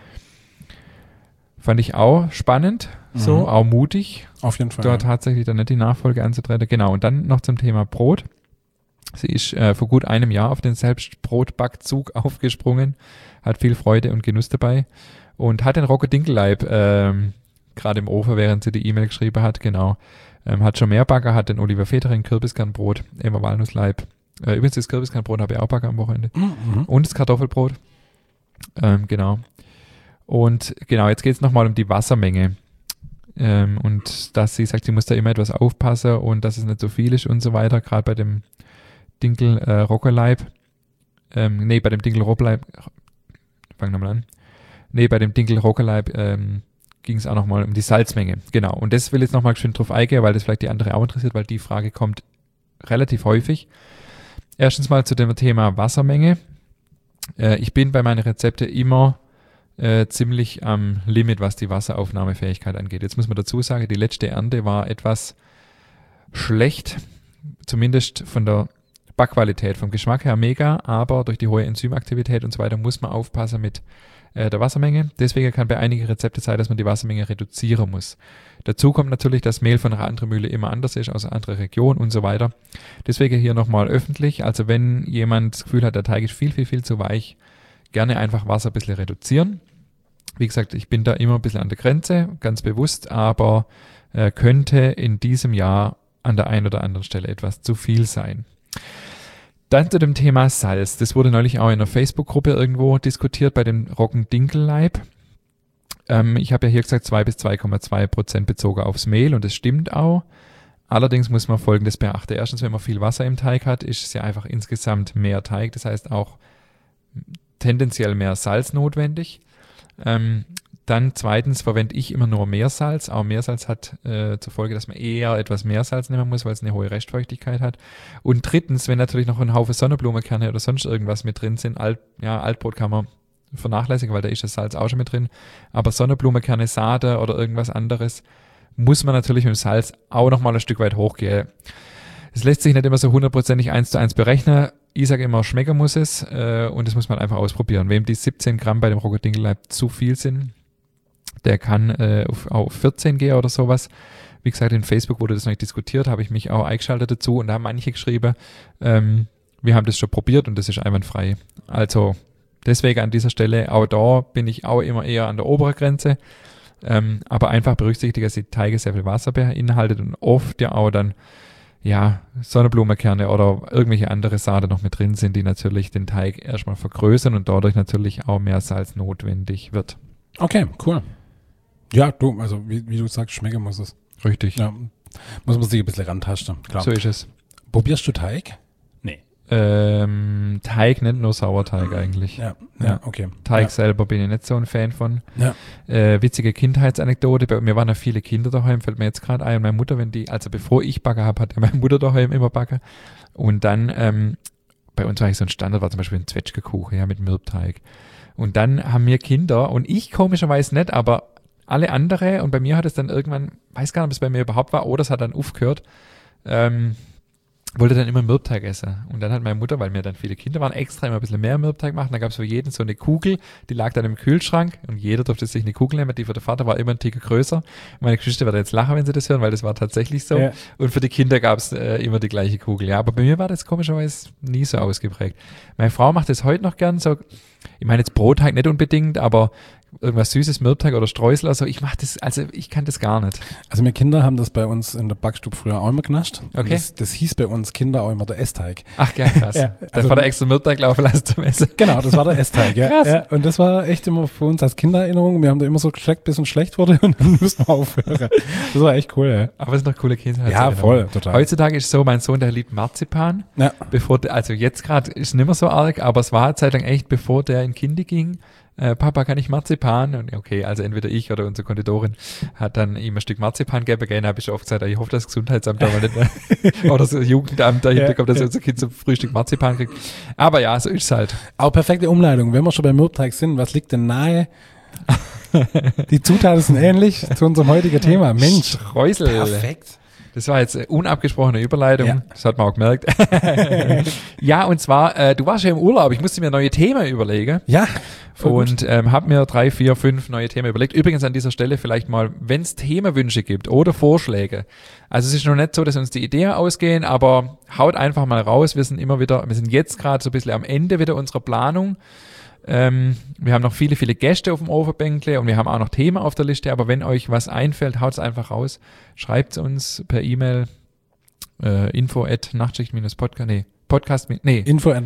Fand ich auch spannend, so, auch mutig. Auf jeden Fall. Da tatsächlich dann nicht die Nachfolge anzutreten. Genau, und dann noch zum Thema Brot. Sie ist vor gut einem Jahr auf den Selbstbrotbackzug aufgesprungen, hat viel Freude und Genuss dabei und hat den Rocco Dinkelleib gerade im Ofen, während sie die E-Mail geschrieben hat, genau. Hat schon mehr Bagger, hat den Oliver Federing Kürbiskernbrot, immer Walnussleib. Übrigens das Kürbiskernbrot habe ich auch Bagger am Wochenende. Und das Kartoffelbrot. Genau. Und genau, jetzt geht es nochmal um die Wassermenge. Und dass sie sagt, sie muss da immer etwas aufpassen und dass es nicht so viel ist und so weiter, gerade bei dem Dinkel-Roggenleib. Bei dem Dinkel-Roggenleib, fangen wir mal an. Bei dem Dinkel-Roggenleib ging es auch nochmal um die Salzmenge. Genau, und das will ich jetzt nochmal schön drauf eingehen, weil das vielleicht die andere auch interessiert, weil die Frage kommt relativ häufig. Erstens mal zu dem Thema Wassermenge. Ich bin bei meinen Rezepten immer ziemlich am Limit, was die Wasseraufnahmefähigkeit angeht. Jetzt muss man dazu sagen, die letzte Ernte war etwas schlecht, zumindest von der Backqualität, vom Geschmack her mega, aber durch die hohe Enzymaktivität und so weiter muss man aufpassen mit der Wassermenge. Deswegen kann bei einigen Rezepten sein, dass man die Wassermenge reduzieren muss. Dazu kommt natürlich, dass Mehl von einer anderen Mühle immer anders ist, aus einer anderen Region und so weiter. Deswegen hier nochmal öffentlich, also wenn jemand das Gefühl hat, der Teig ist viel, viel, viel zu weich, gerne einfach Wasser ein bisschen reduzieren. Wie gesagt, ich bin da immer ein bisschen an der Grenze, ganz bewusst, aber könnte in diesem Jahr an der einen oder anderen Stelle etwas zu viel sein. Dann zu dem Thema Salz. Das wurde neulich auch in einer Facebook-Gruppe irgendwo diskutiert bei dem Roggendinkelleib. Ich habe ja hier gesagt 2 bis 2,2% bezogen aufs Mehl und das stimmt auch. Allerdings muss man Folgendes beachten. Erstens, wenn man viel Wasser im Teig hat, ist es ja einfach insgesamt mehr Teig. Das heißt auch tendenziell mehr Salz notwendig. Dann zweitens verwende ich immer nur Meersalz. Auch Meersalz hat zur Folge, dass man eher etwas mehr Salz nehmen muss, weil es eine hohe Restfeuchtigkeit hat. Und drittens, wenn natürlich noch ein Haufen Sonnenblumenkerne oder sonst irgendwas mit drin sind, Altbrot kann man vernachlässigen, weil da ist das Salz auch schon mit drin. Aber Sonnenblumenkerne, Saaten oder irgendwas anderes muss man natürlich mit dem Salz auch nochmal ein Stück weit hochgehen. Es lässt sich nicht immer so 100%ig 1:1 berechnen. Ich sage immer, schmecken muss es und das muss man einfach ausprobieren. Wem die 17 Gramm bei dem Roggendinkelleib zu viel sind, der kann auf 14 gehen oder sowas. Wie gesagt, in Facebook wurde das noch nicht diskutiert, habe ich mich auch eingeschaltet dazu und da haben manche geschrieben, wir haben das schon probiert und das ist einwandfrei. Also deswegen an dieser Stelle, auch da bin ich auch immer eher an der oberen Grenze, aber einfach berücksichtigen, dass die Teige sehr viel Wasser beinhaltet und oft ja auch dann Sonnenblumenkerne oder irgendwelche andere Saaten noch mit drin sind, die natürlich den Teig erstmal vergrößern und dadurch natürlich auch mehr Salz notwendig wird. Okay, cool. Ja, also wie du sagst, schmecken muss es. Richtig. Ja, muss man sich ein bisschen rantasten, klar. So ist es. Probierst du Teig? Nee. Teig, nicht nur Sauerteig eigentlich. Ja, okay. Teig selber bin ich nicht so ein Fan von. Ja. Witzige Kindheitsanekdote, bei mir waren ja viele Kinder daheim, fällt mir jetzt gerade ein. Und meine Mutter, bevor ich Backe habe, hat ja meine Mutter daheim immer Backe. Und dann, bei uns war eigentlich so ein Standard, war zum Beispiel ein Zwetschgekuchen, mit Mürbteig. Und dann haben wir Kinder, und ich komischerweise nicht, aber alle andere, und bei mir hat es dann irgendwann, weiß gar nicht, ob es bei mir überhaupt war, oder es hat dann aufgehört, wollte dann immer Mürbteig essen. Und dann hat meine Mutter, weil mir dann viele Kinder waren, extra immer ein bisschen mehr Mürbteig machen. Dann gab es für jeden so eine Kugel, die lag dann im Kühlschrank und jeder durfte sich eine Kugel nehmen. Die für den Vater war immer ein Ticken größer. Meine Geschwister werden jetzt lachen, wenn sie das hören, weil das war tatsächlich so. Ja. Und für die Kinder gab es immer die gleiche Kugel. Ja, aber bei mir war das komischerweise nie so ausgeprägt. Meine Frau macht das heute noch gern so. Ich meine jetzt Brotteig nicht unbedingt, aber irgendwas Süßes, Mürbteig oder Streusel, also ich kann das gar nicht. Also wir Kinder haben das bei uns in der Backstube früher auch immer genascht. Okay. Das hieß bei uns Kinder auch immer der Essteig. Ach geil, krass. Ja, also, war der extra Mürbteig laufen lassen zum Essen. Genau, das war der Essteig, ja. Krass. Ja. Und das war echt immer für uns als Kindererinnerung. Wir haben da immer so geschleckt, bis uns schlecht wurde und dann müssen wir aufhören. Das war echt cool, ja. Aber es sind noch coole Kinder. Ja, voll, total. Heutzutage ist so, mein Sohn, der liebt Marzipan. Ja. Also jetzt gerade ist es nicht mehr so arg, aber es war eine Zeit lang echt, bevor der in Kindi ging, Papa, kann ich Marzipan? Und okay, also entweder ich oder unsere Konditorin hat dann ihm ein Stück Marzipan gegeben. Habe ich oft gesagt, ich hoffe, das Gesundheitsamt aber nicht mehr, oder das Jugendamt dahinter kommt, dass unser Kind zum Frühstück Marzipan kriegt. Aber ja, so ist es halt. Auch perfekte Umleitung. Wenn wir schon beim Mürbteig sind, was liegt denn nahe? Die Zutaten sind ähnlich zu unserem heutigen Thema. Mensch. Streusel. Perfekt. Das war jetzt unabgesprochene Überleitung. Ja. Das hat man auch gemerkt. Ja, und zwar, du warst ja im Urlaub. Ich musste mir neue Themen überlegen. Ja. Und habe mir 3, 4, 5 neue Themen überlegt. Übrigens an dieser Stelle vielleicht mal, wenn es Themenwünsche gibt oder Vorschläge. Also es ist noch nicht so, dass uns die Ideen ausgehen, aber haut einfach mal raus. Wir sind jetzt gerade so ein bisschen am Ende wieder unserer Planung. Wir haben noch viele, viele Gäste auf dem Overbänkle und wir haben auch noch Themen auf der Liste, aber wenn euch was einfällt, haut es einfach raus. Schreibt es uns per E-Mail info@nachtschicht-podcast,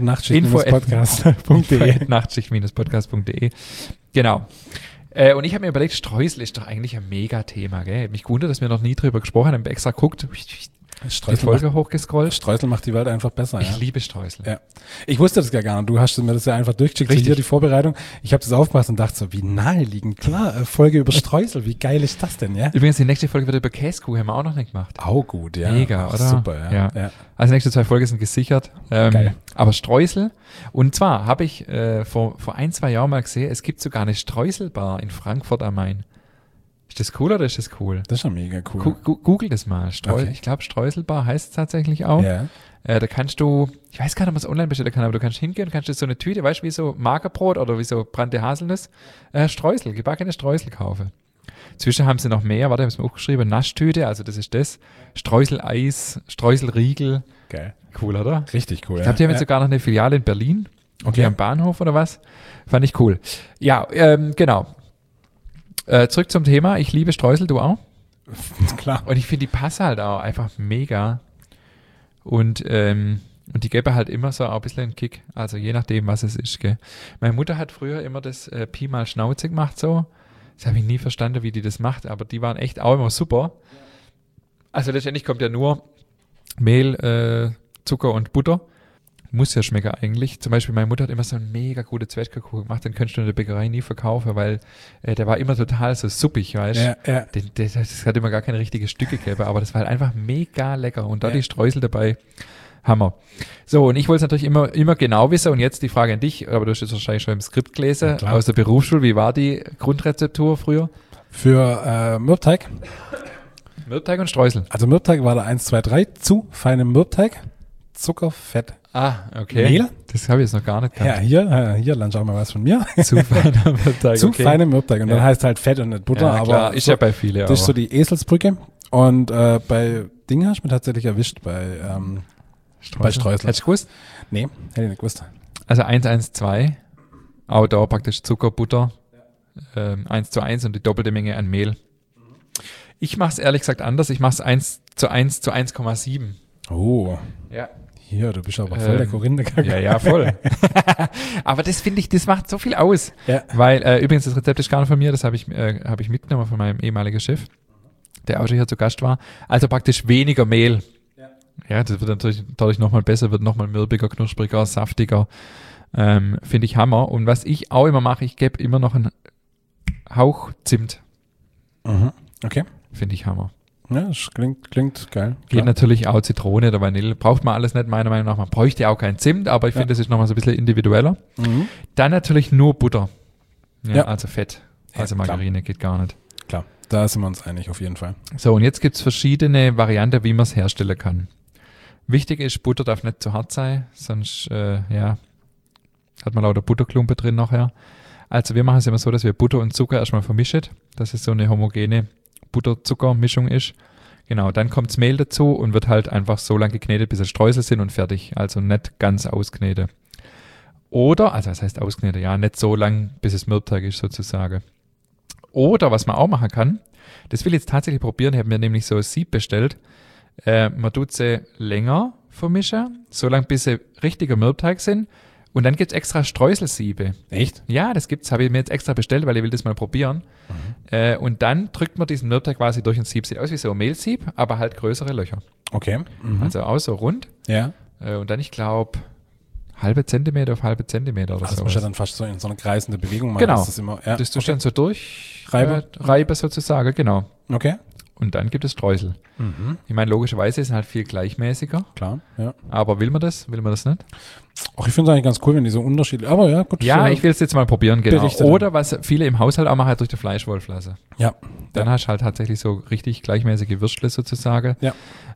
info@nachtschicht-podcast.de. Genau. Und ich habe mir überlegt, Streusel ist doch eigentlich ein Mega-Thema, gell? Mich gewundert, dass wir noch nie drüber gesprochen haben. Ich habe extra geguckt, die Folge hochgescrollt. Streusel macht die Welt einfach besser. Ich liebe Streusel. Ja. Ich wusste das gar nicht. Du hast mir das ja einfach durchgeschickt. Richtig. Hier die Vorbereitung. Ich habe das aufgemacht und dachte so, wie naheliegend. Klar, Folge über Streusel. Wie geil ist das denn, ja? Übrigens, die nächste Folge wird über Käsekuh, haben wir auch noch nicht gemacht. Auch gut, ja. Mega, Ach, oder? Super, ja. Also nächste 2 Folgen sind gesichert. Geil. Aber Streusel. Und zwar habe ich vor 1-2 Jahren mal gesehen, es gibt sogar eine Streuselbar in Frankfurt am Main. Ist das cool oder ist das cool? Das ist schon mega cool. Google das mal. Okay. Ich glaube, Streuselbar heißt es tatsächlich auch. Ja. Da kannst du, ich weiß gar nicht, ob man es online bestellen kann, aber du kannst hingehen und kannst dir so eine Tüte, weißt du, wie so Magerbrot oder wie so brannte Haselnuss, Streusel, gebackene Streusel kaufen. Zwischen haben sie noch mehr, warte, ich habe es mir aufgeschrieben, Naschtüte, also das ist das, Streuseleis, Streuselriegel. Geil. Cool, oder? Richtig cool, Ich glaube, die haben jetzt sogar noch eine Filiale in Berlin. Okay, am Bahnhof oder was? Fand ich cool. Ja, genau. Zurück zum Thema. Ich liebe Streusel, du auch? Klar. Und ich finde, die passen halt auch einfach mega. Und die geben halt immer so auch ein bisschen einen Kick. Also je nachdem, was es ist, gell. Meine Mutter hat früher immer das Pi mal Schnauze gemacht so. Das habe ich nie verstanden, wie die das macht. Aber die waren echt auch immer super. Also letztendlich kommt ja nur Mehl, Zucker und Butter. Muss ja schmecken eigentlich. Zum Beispiel meine Mutter hat immer so einen mega guten Zwetschgenkuchen gemacht, den könntest du in der Bäckerei nie verkaufen, weil der war immer total so suppig, weißt du? Ja. Das hat immer gar keine richtigen Stücke gegeben, aber das war halt einfach mega lecker. Und da die Streusel dabei, Hammer. So, und ich wollte es natürlich immer genau wissen. Und jetzt die Frage an dich, aber du hast jetzt wahrscheinlich schon im Skript gelesen, aus der Berufsschule. Wie war die Grundrezeptur früher? Für Mürbteig. Mürbteig und Streusel. Also Mürbteig war da 1, 2, 3 zu feinem Mürbteig. Zucker, Fett. Ah, okay. Mehl? Das habe ich jetzt noch gar nicht gehabt. Ja, hier lernst du auch mal was von mir. Zu feiner Mürbteig. Zu feinem Mürbteig. Und dann heißt halt Fett und nicht Butter. Ja, aber klar, ist so, ja bei vielen. Das ist so die Eselsbrücke. Und bei Dingen hast du mir tatsächlich erwischt, bei Streusel. Hättest du gewusst? Nee, hätte ich nicht gewusst. Also 1:1:2. Auch da praktisch Zucker, Butter. 1:1 und die doppelte Menge an Mehl. Ich mache es ehrlich gesagt anders. Ich mache es 1:1 zu 1,7. Oh. Ja. Hier, du bist aber voll der Korinther. Ja, voll. Aber das finde ich, das macht so viel aus. Ja. Weil, übrigens, das Rezept ist gar nicht von mir, das habe ich mitgenommen von meinem ehemaligen Chef, der auch schon hier zu Gast war. Also praktisch weniger Mehl. Ja, das wird natürlich dadurch nochmal besser, wird nochmal mürbiger, knuspriger, saftiger. Finde ich Hammer. Und was ich auch immer mache, ich gebe immer noch einen Hauch Zimt. Mhm. Okay. Finde ich Hammer. Ja, das klingt geil. Geht natürlich auch Zitrone oder Vanille. Braucht man alles nicht, meiner Meinung nach. Man bräuchte auch keinen Zimt, aber ich finde, das ist nochmal so ein bisschen individueller. Mhm. Dann natürlich nur Butter. Ja. Also Fett. Also Margarine geht gar nicht. Klar, da sind wir uns einig auf jeden Fall. So, und jetzt gibt es verschiedene Varianten, wie man es herstellen kann. Wichtig ist, Butter darf nicht zu hart sein, sonst hat man lauter Butterklumpen drin nachher. Also wir machen es immer so, dass wir Butter und Zucker erstmal vermischen, dass es so eine homogene Butter-Zucker-Mischung ist. Genau, dann kommt das Mehl dazu und wird halt einfach so lange geknetet, bis es Streusel sind und fertig. Also nicht ganz auskneten. Oder, also das heißt auskneten, ja, nicht so lang, bis es Mürbteig ist sozusagen. Oder was man auch machen kann, das will ich jetzt tatsächlich probieren, ich habe mir nämlich so ein Sieb bestellt. Man tut sie länger vermischen, so lange bis sie richtiger Mürbteig sind. Und dann gibt's extra Streuselsiebe. Echt? Ja, das gibt's, habe ich mir jetzt extra bestellt, weil ich will das mal probieren. Mhm. Und dann drückt man diesen Mürbteig quasi durch ein Sieb. Sieht aus wie so ein Mehlsieb, aber halt größere Löcher. Okay. Mhm. Also auch so rund. Ja. Und dann, ich glaube, halbe Zentimeter auf halbe Zentimeter oder so. Das muss ja dann fast so in so eine kreisende Bewegung machen. Genau. Das immer, das tust du dann so durch. Reibe sozusagen, genau. Okay. Und dann gibt es Streusel. Mhm. Ich meine, logischerweise ist es halt viel gleichmäßiger. Klar, ja. Aber will man das? Will man das nicht? Ach, ich finde es eigentlich ganz cool, wenn die so unterschiedlich, aber ja, gut. Ja, ich will es jetzt mal probieren, genau. Berichte Oder was viele im Haushalt auch machen, halt durch die Fleischwolf lassen. Ja. Dann hast du halt tatsächlich so richtig gleichmäßige Würstle sozusagen. Ja.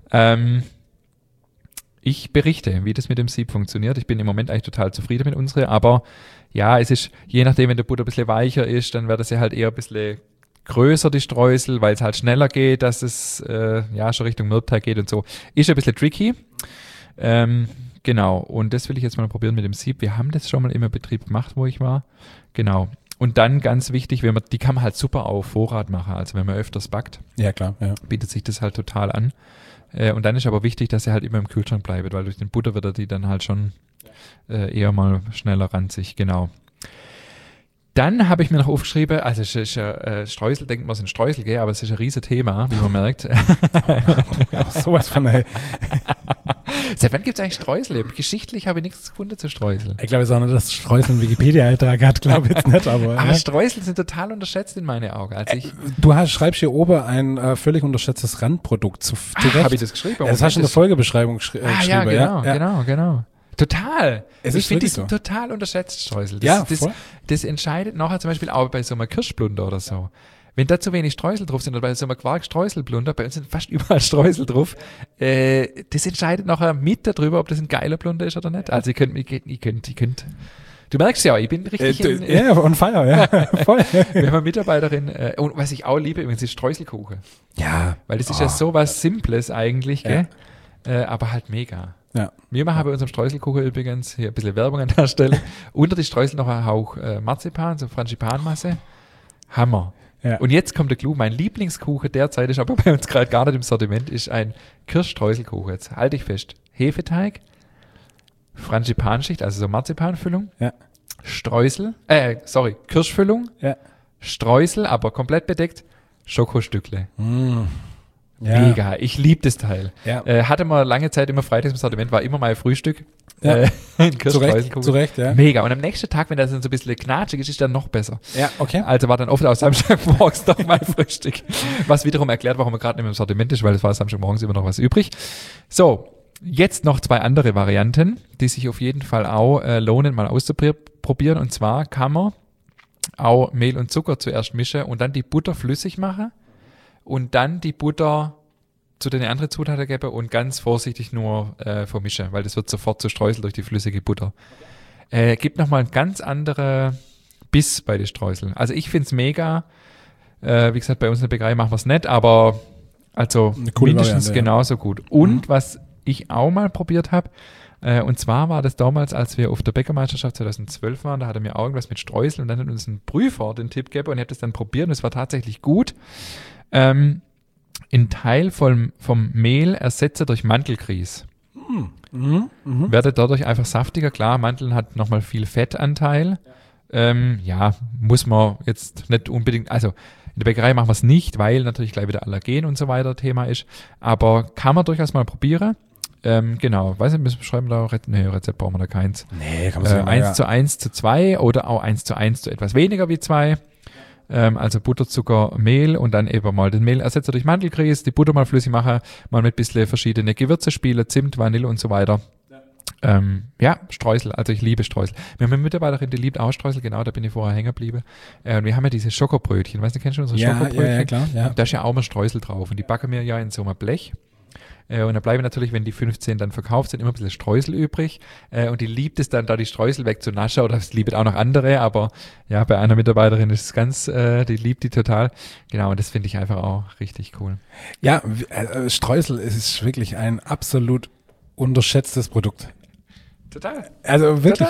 Ich berichte, wie das mit dem Sieb funktioniert. Ich bin im Moment eigentlich total zufrieden mit unsere, aber ja, es ist, je nachdem, wenn der Butter ein bisschen weicher ist, dann wird es ja halt eher ein bisschen größer, die Streusel, weil es halt schneller geht, dass es schon Richtung Mürbteig geht und so. Ist ein bisschen tricky. Genau, und das will ich jetzt mal probieren mit dem Sieb. Wir haben das schon mal im Betrieb gemacht, wo ich war. Genau. Und dann ganz wichtig, die kann man halt super auf Vorrat machen. Also wenn man öfters backt, Ja, klar. Ja. bietet sich das halt total an. Und dann ist aber wichtig, dass sie halt immer im Kühlschrank bleibt, weil durch den Butter wird er die dann halt schon eher mal schneller ranzig. Genau. Dann habe ich mir noch aufgeschrieben, also es ist Streusel, denkt man, es ist ein Streusel, gell? Aber es ist ein riesen Thema, wie man merkt. Ja, sowas von, ey. Seit wann gibt es eigentlich Streusel? Geschichtlich habe ich nichts gefunden zu Streusel. Ich glaube, es ist auch nicht, dass Streusel einen Wikipedia-Eintrag hat, glaube ich jetzt nicht, aber. Aber Streusel sind total unterschätzt in meinen Augen. Also Du schreibst hier oben ein völlig unterschätztes Randprodukt zurecht. habe ich das geschrieben? Das hast du in der Folgebeschreibung geschrieben. Ja, genau. Total. Ich finde das total unterschätzt, Streusel. Das entscheidet nachher zum Beispiel auch bei so einem Kirschblunder oder so. Wenn da zu wenig Streusel drauf sind oder bei so einem Quark-Streuselblunder, bei uns sind fast überall Streusel drauf, das entscheidet nachher mit darüber, ob das ein geiler Blunder ist oder nicht. Also ihr könnt. Du merkst ja, ich bin richtig on fire, ja, voll. Wir haben eine Mitarbeiterin, und was ich auch liebe, übrigens ist Streuselkuchen. Ja. Weil das ist ja so was Simples eigentlich, gell? Aber halt mega. Ja. Wir machen bei unserem Streuselkuchen übrigens, hier ein bisschen Werbung an der Stelle, unter die Streusel noch ein Hauch Marzipan, so Frangipanmasse. Hammer. Ja. Und jetzt kommt der Clou, mein Lieblingskuchen derzeit ist aber bei uns gerade gar nicht im Sortiment, ist ein Kirschstreuselkuchen. Jetzt halte ich fest. Hefeteig, Frangipanschicht, also so Marzipanfüllung, Kirschfüllung, Streusel, aber komplett bedeckt, Schokostückle. Ja. Mega, ich liebe das Teil. Ja. Hatte mal lange Zeit immer freitags im Sortiment, war immer mein Frühstück. Ein Kirschstreuselkuchen. Zu Recht, ja. Mega. Und am nächsten Tag, wenn das dann so ein bisschen knatschig ist, ist dann noch besser. Ja, okay. Also war dann oft auch Samstagmorgens doch mein Frühstück. Was wiederum erklärt, warum er gerade nicht mehr im Sortiment ist, weil es war Samstagmorgens immer noch was übrig. So, jetzt noch 2 andere Varianten, die sich auf jeden Fall auch lohnen, mal auszuprobieren. Und zwar kann man auch Mehl und Zucker zuerst mischen und dann die Butter flüssig machen und dann die Butter zu den anderen Zutaten geben und ganz vorsichtig nur vermischen, weil das wird sofort zu Streusel durch die flüssige Butter. Gibt nochmal einen ganz anderen Biss bei den Streuseln. Also ich finde es mega. Wie gesagt, bei uns in der Bäckerei machen wir es nicht, aber also mindestens genauso gut. Und was ich auch mal probiert habe, und zwar war das damals, als wir auf der Bäckermeisterschaft 2012 waren, da hat er mir auch irgendwas mit Streusel und dann hat uns ein Prüfer den Tipp gegeben und ich habe das dann probiert und es war tatsächlich gut. In Teil vom Mehl ersetze durch Mandelgrieß. Werde dadurch einfach saftiger. Klar, Mandeln hat nochmal viel Fettanteil. Muss man jetzt nicht unbedingt, also in der Bäckerei machen wir es nicht, weil natürlich gleich wieder Allergen und so weiter Thema ist. Aber kann man durchaus mal probieren. Genau, weiß nicht, müssen wir schreiben da, Rezept brauchen wir da keins. Nee, kann man sagen. 1:1:2 oder auch 1:1 zu etwas weniger wie 2. Also Butter, Zucker, Mehl und dann eben mal den Mehlersetzer durch Mandelgrieß, die Butter mal flüssig machen, mal mit ein bisschen verschiedene Gewürze spielen, Zimt, Vanille und so weiter. Streusel, also ich liebe Streusel. Wir haben eine Mitarbeiterin, die liebt auch Streusel, genau, da bin ich vorher hängen geblieben. Und wir haben ja diese Schokobrötchen, weißt du, kennst du unsere Schokobrötchen? Ja, klar. Ja. Da ist ja auch mal Streusel drauf und die backen wir ja in so einem Blech. Und da bleiben natürlich, wenn die 15 dann verkauft sind, immer ein bisschen Streusel übrig. Und die liebt es dann, da die Streusel wegzunaschen. Oder es liebt auch noch andere. Aber ja, bei einer Mitarbeiterin ist es ganz, die liebt die total. Genau, und das finde ich einfach auch richtig cool. Ja, Streusel ist wirklich ein absolut unterschätztes Produkt. Total. Also wirklich,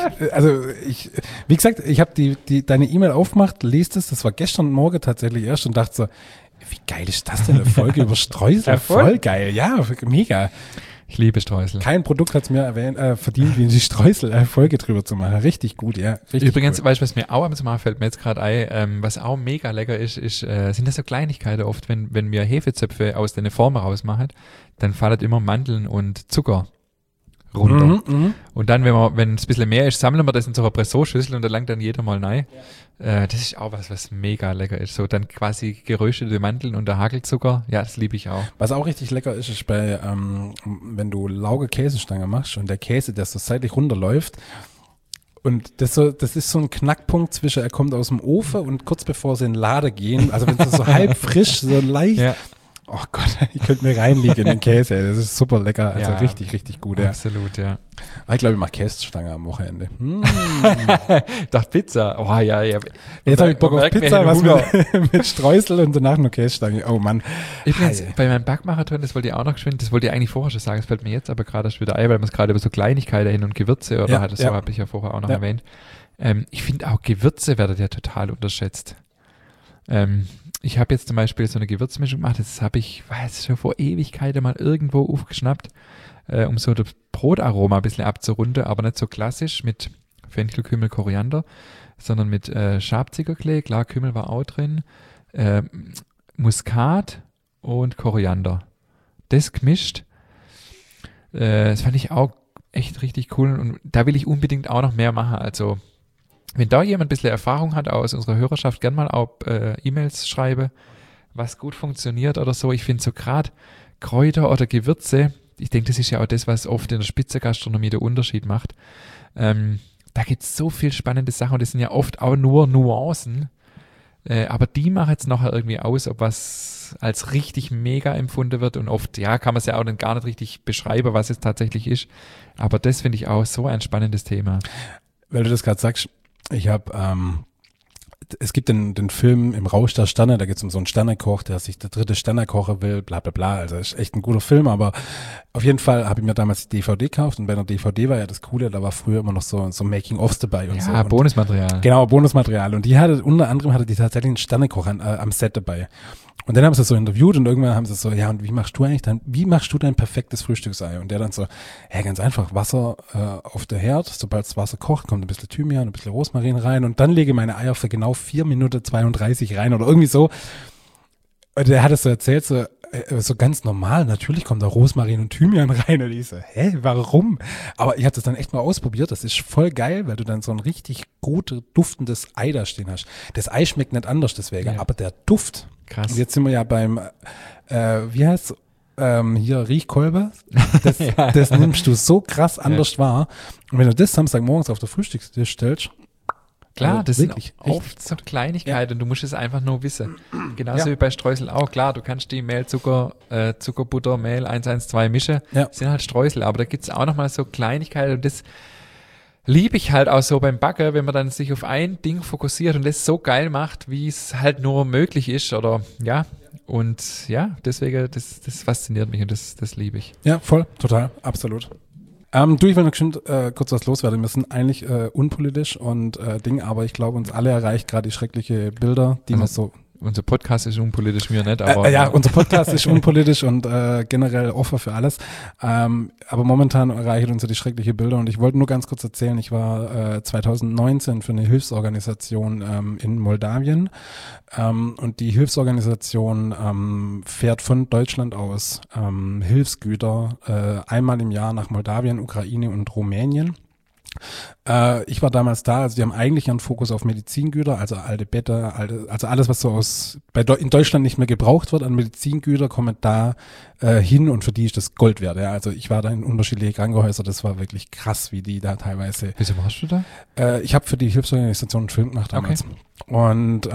wie gesagt, ich habe deine E-Mail aufgemacht, lest es, das war gestern Morgen tatsächlich erst und dachte so, wie geil ist das denn, eine Folge über Streusel? Ja, voll geil, ja, mega. Ich liebe Streusel. Kein Produkt hat es mir verdient, wie die Streusel-Folge drüber zu machen. Richtig gut, ja. Richtig Übrigens, cool. Weißt du, was mir auch am Mal fällt mir jetzt gerade ein, was auch mega lecker ist, sind das so Kleinigkeiten oft, wenn wir Hefezöpfe aus den Formen rausmachen, dann fallen immer Mandeln und Zucker runter. Und dann, wenn es ein bisschen mehr ist, sammeln wir das in so einer Pressorschüssel und da langt dann jeder mal rein. Das ist auch was mega lecker ist. So dann quasi geröstete Mandeln und der Hagelzucker. Ja, das liebe ich auch. Was auch richtig lecker ist bei, wenn du Lauge Käsestange machst und der Käse, der so seitlich runterläuft. Und das ist so ein Knackpunkt zwischen, er kommt aus dem Ofen und kurz bevor sie in den Laden gehen, also wenn es so halb frisch, so leicht, Oh Gott, ich könnte mir reinliegen in den Käse. Das ist super lecker. Also Ja, richtig, richtig gut. Ja. Absolut, ja. Aber ich glaube, ich mache Käsestange am Wochenende. Ich dachte Pizza. Oh ja, ja. Jetzt habe ich Bock auf Merkt, Pizza, wir was hätten mit Streusel und danach nur Käsestange. Oh Mann. Übrigens, Hi. bei meinem Backmarathon, das wollte ich auch noch geschwind, das wollte ich eigentlich vorher schon sagen, das fällt mir jetzt aber gerade erst wieder ein, weil man es gerade über so Kleinigkeiten hin und Gewürze oder Ja, hat, so ja. habe ich ja vorher auch noch Ja. erwähnt. Ich finde auch Gewürze werden ja total unterschätzt. Ich habe jetzt zum Beispiel so eine Gewürzmischung gemacht, das habe ich, weiß schon vor Ewigkeiten mal irgendwo aufgeschnappt, um so das Brotaroma ein bisschen abzurunden, aber nicht so klassisch mit Fenchel, Kümmel, Koriander, sondern mit Schabzigerklee, klar, Kümmel war auch drin, Muskat und Koriander. Das gemischt, das fand ich auch echt richtig cool und da will ich unbedingt auch noch mehr machen, also wenn da jemand ein bisschen Erfahrung hat aus unserer Hörerschaft, gern mal auch E-Mails schreibe, was gut funktioniert oder so. Ich finde so gerade Kräuter oder Gewürze, ich denke, das ist ja auch das, was oft in der Spitzengastronomie der Unterschied macht. Da gibt es so viel spannende Sachen und das sind ja oft auch nur Nuancen, aber die machen jetzt nachher irgendwie aus, ob was als richtig mega empfunden wird und oft, ja, kann man es ja auch dann gar nicht richtig beschreiben, was es tatsächlich ist. Aber das finde ich auch so ein spannendes Thema. Weil du das gerade sagst, ich habe, es gibt den Film Im Rausch der Sterne, da geht es um so einen Sternekoch, der sich der 3. Sterne kochen will, bla bla bla, also ist echt ein guter Film, aber auf jeden Fall habe ich mir damals die DVD gekauft und bei der DVD war ja das Coole, da war früher immer noch so Making-ofs dabei und so. Ja, Und Bonusmaterial. genau, Bonusmaterial. Und unter anderem hatte die tatsächlich einen Sternekoch am Set dabei. Und dann haben sie so interviewt und irgendwann haben sie so, ja, und wie machst du dein perfektes Frühstücksei? Und der dann so, ja, ganz einfach, Wasser auf der Herd, sobald das Wasser kocht, kommt ein bisschen Thymian, ein bisschen Rosmarin rein und dann lege meine Eier für genau 4 Minuten 32 rein oder irgendwie so. Und der hat es so erzählt, so ganz normal, natürlich kommt da Rosmarin und Thymian rein und ich so, warum? Aber ich habe das dann echt mal ausprobiert, das ist voll geil, weil du dann so ein richtig gut duftendes Ei da stehen hast. Das Ei schmeckt nicht anders deswegen, Ja. aber der Duft. Krass. Und jetzt sind wir ja beim, wie heißt hier Riechkolbe, das nimmst du so krass anders wahr. Und wenn du das Samstagmorgens auf der Frühstückstisch stellst, Klar, also das wirklich, sind oft so Kleinigkeiten und du musst es einfach nur wissen. Genauso Ja. wie bei Streusel auch. Klar, du kannst die Mehl, Zucker, Butter, Mehl 112 mischen. Ja. Sind halt Streusel, aber da gibt's auch nochmal so Kleinigkeiten und das liebe ich halt auch so beim Backen, wenn man dann sich auf ein Ding fokussiert und das so geil macht, wie es halt nur möglich ist oder ja. Und ja, deswegen, das fasziniert mich und das liebe ich. Ja, voll, total, absolut. Ich will noch kurz was loswerden. Wir sind eigentlich unpolitisch und Ding, aber ich glaube, uns alle erreicht gerade die schreckliche Bilder, die man so. Unser Podcast ist unpolitisch, mir nicht, aber. Ja, unser Podcast ist unpolitisch und generell offen für alles. Aber momentan erreichen uns ja die schreckliche Bilder und ich wollte nur ganz kurz erzählen, ich war 2019 für eine Hilfsorganisation in Moldawien und die Hilfsorganisation fährt von Deutschland aus Hilfsgüter einmal im Jahr nach Moldawien, Ukraine und Rumänien. Ich war damals da, also die haben eigentlich einen Fokus auf Medizingüter, also alte Bette, also alles, was so in Deutschland nicht mehr gebraucht wird an Medizingüter, kommen da hin und für die ist das Gold wert. Ja. Also ich war da in unterschiedliche Krankenhäuser, das war wirklich krass, wie die da teilweise. Wieso warst du da? Ich habe für die Hilfsorganisation einen Film gemacht damals. Okay.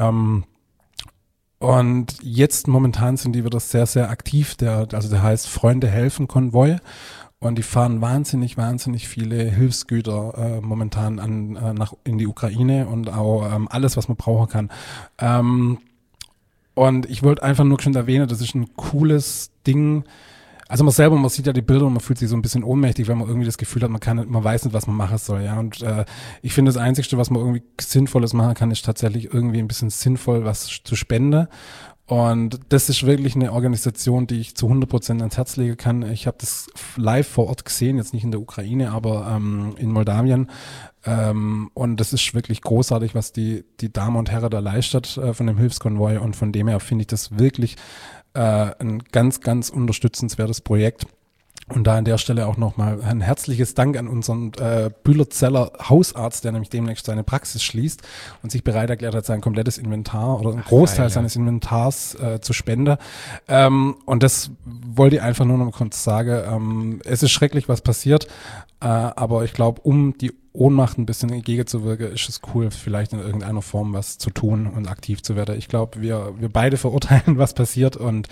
Und jetzt momentan sind die wieder sehr, sehr aktiv, der heißt Freunde helfen Konvoi. Und die fahren wahnsinnig viele Hilfsgüter momentan in die Ukraine und auch alles, was man brauchen kann. Und ich wollte einfach nur schon erwähnen, das ist ein cooles Ding. Also man sieht ja die Bilder und man fühlt sich so ein bisschen ohnmächtig, wenn man irgendwie das Gefühl hat, man weiß nicht, was man machen soll. Ja. Und ich finde, das Einzige, was man irgendwie Sinnvolles machen kann, ist tatsächlich irgendwie ein bisschen sinnvoll was zu spenden. Und das ist wirklich eine Organisation, die ich zu 100% ans Herz legen kann. Ich habe das live vor Ort gesehen, jetzt nicht in der Ukraine, aber in Moldawien. Und das ist wirklich großartig, was die Damen und Herren da leistet von dem Hilfskonvoi. Und von dem her finde ich das wirklich ein ganz, ganz unterstützenswertes Projekt. Und da an der Stelle auch nochmal ein herzliches Dank an unseren Bühlerzeller Hausarzt, der nämlich demnächst seine Praxis schließt und sich bereit erklärt hat, sein komplettes Inventar oder einen Großteil seines Inventars zu spenden. Und das wollte ich einfach nur noch kurz sagen. Es ist schrecklich, was passiert, aber ich glaube, um die Ohnmacht ein bisschen entgegenzuwirken, ist es cool, vielleicht in irgendeiner Form was zu tun und aktiv zu werden. Ich glaube, wir beide verurteilen, was passiert und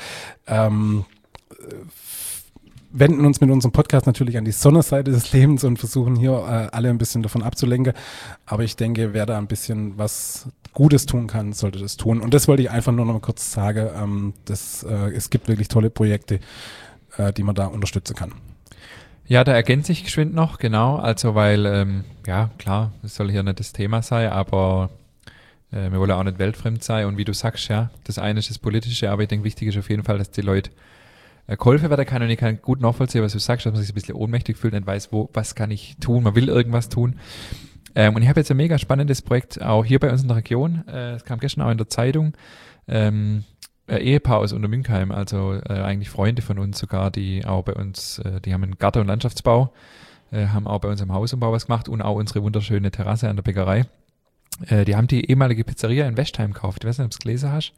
wenden uns mit unserem Podcast natürlich an die Sonnenseite des Lebens und versuchen hier alle ein bisschen davon abzulenken. Aber ich denke, wer da ein bisschen was Gutes tun kann, sollte das tun. Und das wollte ich einfach nur noch mal kurz sagen. Es gibt wirklich tolle Projekte, die man da unterstützen kann. Ja, da ergänze ich geschwind noch, genau. Also weil, ja klar, das soll hier nicht das Thema sein, aber wir wollen auch nicht weltfremd sein. Und wie du sagst, ja, das eine ist das Politische, aber ich denke, wichtig ist auf jeden Fall, dass die Leute geholfen werden kann und ich kann gut nachvollziehen, was du sagst, dass man sich ein bisschen ohnmächtig fühlt und weiß, was kann ich tun, man will irgendwas tun. Und ich habe jetzt ein mega spannendes Projekt auch hier bei uns in der Region, es kam gestern auch in der Zeitung, ein Ehepaar aus Untermünkheim, also eigentlich Freunde von uns sogar, die auch bei uns, die haben einen Garten- und Landschaftsbau, haben auch bei uns im Hausumbau was gemacht und auch unsere wunderschöne Terrasse an der Bäckerei. Die haben die ehemalige Pizzeria in Westheim gekauft, ich weiß nicht, ob du es gelesen hast.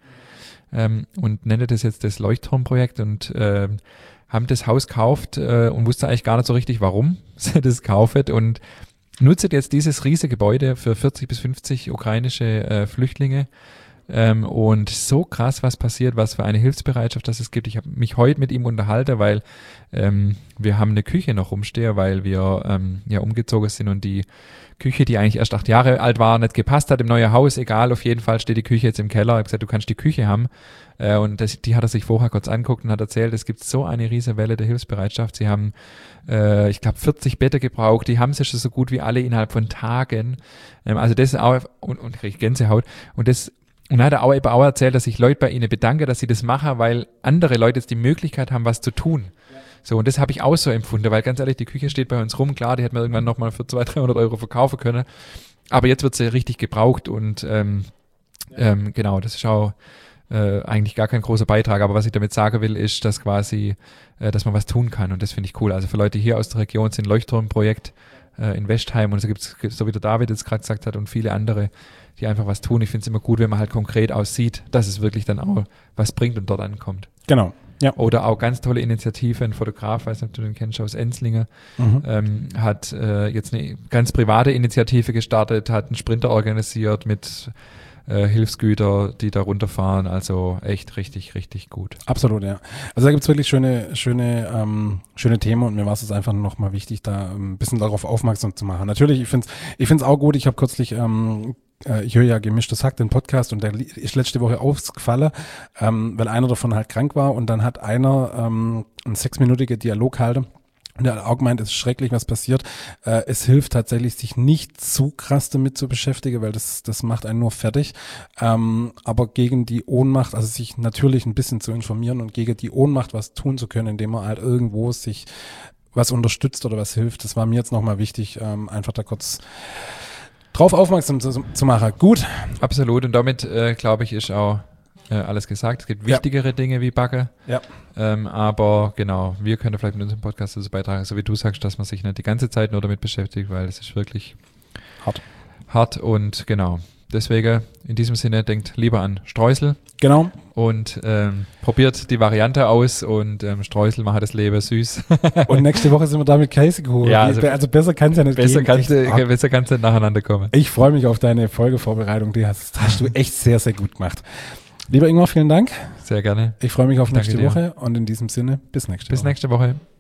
Und nenne das jetzt das Leuchtturmprojekt und haben das Haus gekauft und wusste eigentlich gar nicht so richtig, warum sie das kaufen und nutzt jetzt dieses riesige Gebäude für 40 bis 50 ukrainische Flüchtlinge und so krass, was passiert, was für eine Hilfsbereitschaft das es gibt. Ich habe mich heute mit ihm unterhalten, weil wir haben eine Küche noch rumstehen, weil wir ja umgezogen sind und die Küche, die eigentlich erst 8 Jahre alt war, nicht gepasst hat im neuen Haus, egal, auf jeden Fall steht die Küche jetzt im Keller. Ich habe gesagt, du kannst die Küche haben. Und die hat er sich vorher kurz angeguckt und hat erzählt, es gibt so eine riesige Welle der Hilfsbereitschaft. Sie haben, ich glaube, 40 Betten gebraucht. Die haben sie schon so gut wie alle innerhalb von Tagen. Also das auch, und kriege ich Gänsehaut. Und dann hat er auch erzählt, dass sich Leute bei ihnen bedanken, dass sie das machen, weil andere Leute jetzt die Möglichkeit haben, was zu tun. So, und das habe ich auch so empfunden, weil ganz ehrlich, die Küche steht bei uns rum, klar, die hätten wir irgendwann nochmal für 200-300 Euro verkaufen können, aber jetzt wird sie richtig gebraucht und genau, das ist auch eigentlich gar kein großer Beitrag, aber was ich damit sagen will, ist, dass quasi, dass man was tun kann und das finde ich cool. Also für Leute hier aus der Region sind Leuchtturmprojekt in Westheim und so gibt es, so wie der David jetzt gerade gesagt hat und viele andere, die einfach was tun. Ich finde es immer gut, wenn man halt konkret aussieht, dass es wirklich dann auch was bringt und dort ankommt. Genau. Ja. Oder auch ganz tolle Initiative, ein Fotograf, weiß nicht, ob du den kennst, aus Enzlingen, hat jetzt eine ganz private Initiative gestartet, hat einen Sprinter organisiert mit Hilfsgüter, die da runterfahren, also echt richtig, richtig gut. Absolut, ja. Also da gibt es wirklich schöne Themen und mir war es einfach nochmal wichtig, da ein bisschen darauf aufmerksam zu machen. Natürlich, ich find's auch gut, ich habe kürzlich ich höre ja Gemischtes Hack, den Podcast, und der ist letzte Woche aufgefallen, weil einer davon halt krank war und dann hat einer einen 6-minütigen Dialog gehalten. Und er hat auch gemeint, es ist schrecklich, was passiert. Es hilft tatsächlich, sich nicht zu krass damit zu beschäftigen, weil das macht einen nur fertig. Aber gegen die Ohnmacht, also sich natürlich ein bisschen zu informieren und gegen die Ohnmacht was tun zu können, indem man halt irgendwo sich was unterstützt oder was hilft, das war mir jetzt nochmal wichtig, einfach da kurz drauf aufmerksam zu machen. Gut. Absolut. Und damit, glaube ich, ist auch alles gesagt. Es gibt wichtigere Dinge wie Backe. Ja. Aber genau, wir können vielleicht mit unserem Podcast dazu beitragen, so wie du sagst, dass man sich nicht die ganze Zeit nur damit beschäftigt, weil es ist wirklich hart und genau. Deswegen, in diesem Sinne, denkt lieber an Streusel. Genau. Und probiert die Variante aus und Streusel machen das Leben süß. Und nächste Woche sind wir da mit Käsekuchen. Ja, also besser kann es ja nicht besser gehen. Besser kannst du nicht nacheinander kommen. Ich freue mich auf deine Folgevorbereitung. Die hast du echt sehr, sehr gut gemacht. Lieber Ingmar, vielen Dank. Sehr gerne. Ich freue mich auf nächste Danke dir. Woche und in diesem Sinne, bis nächste Woche. Bis nächste Woche.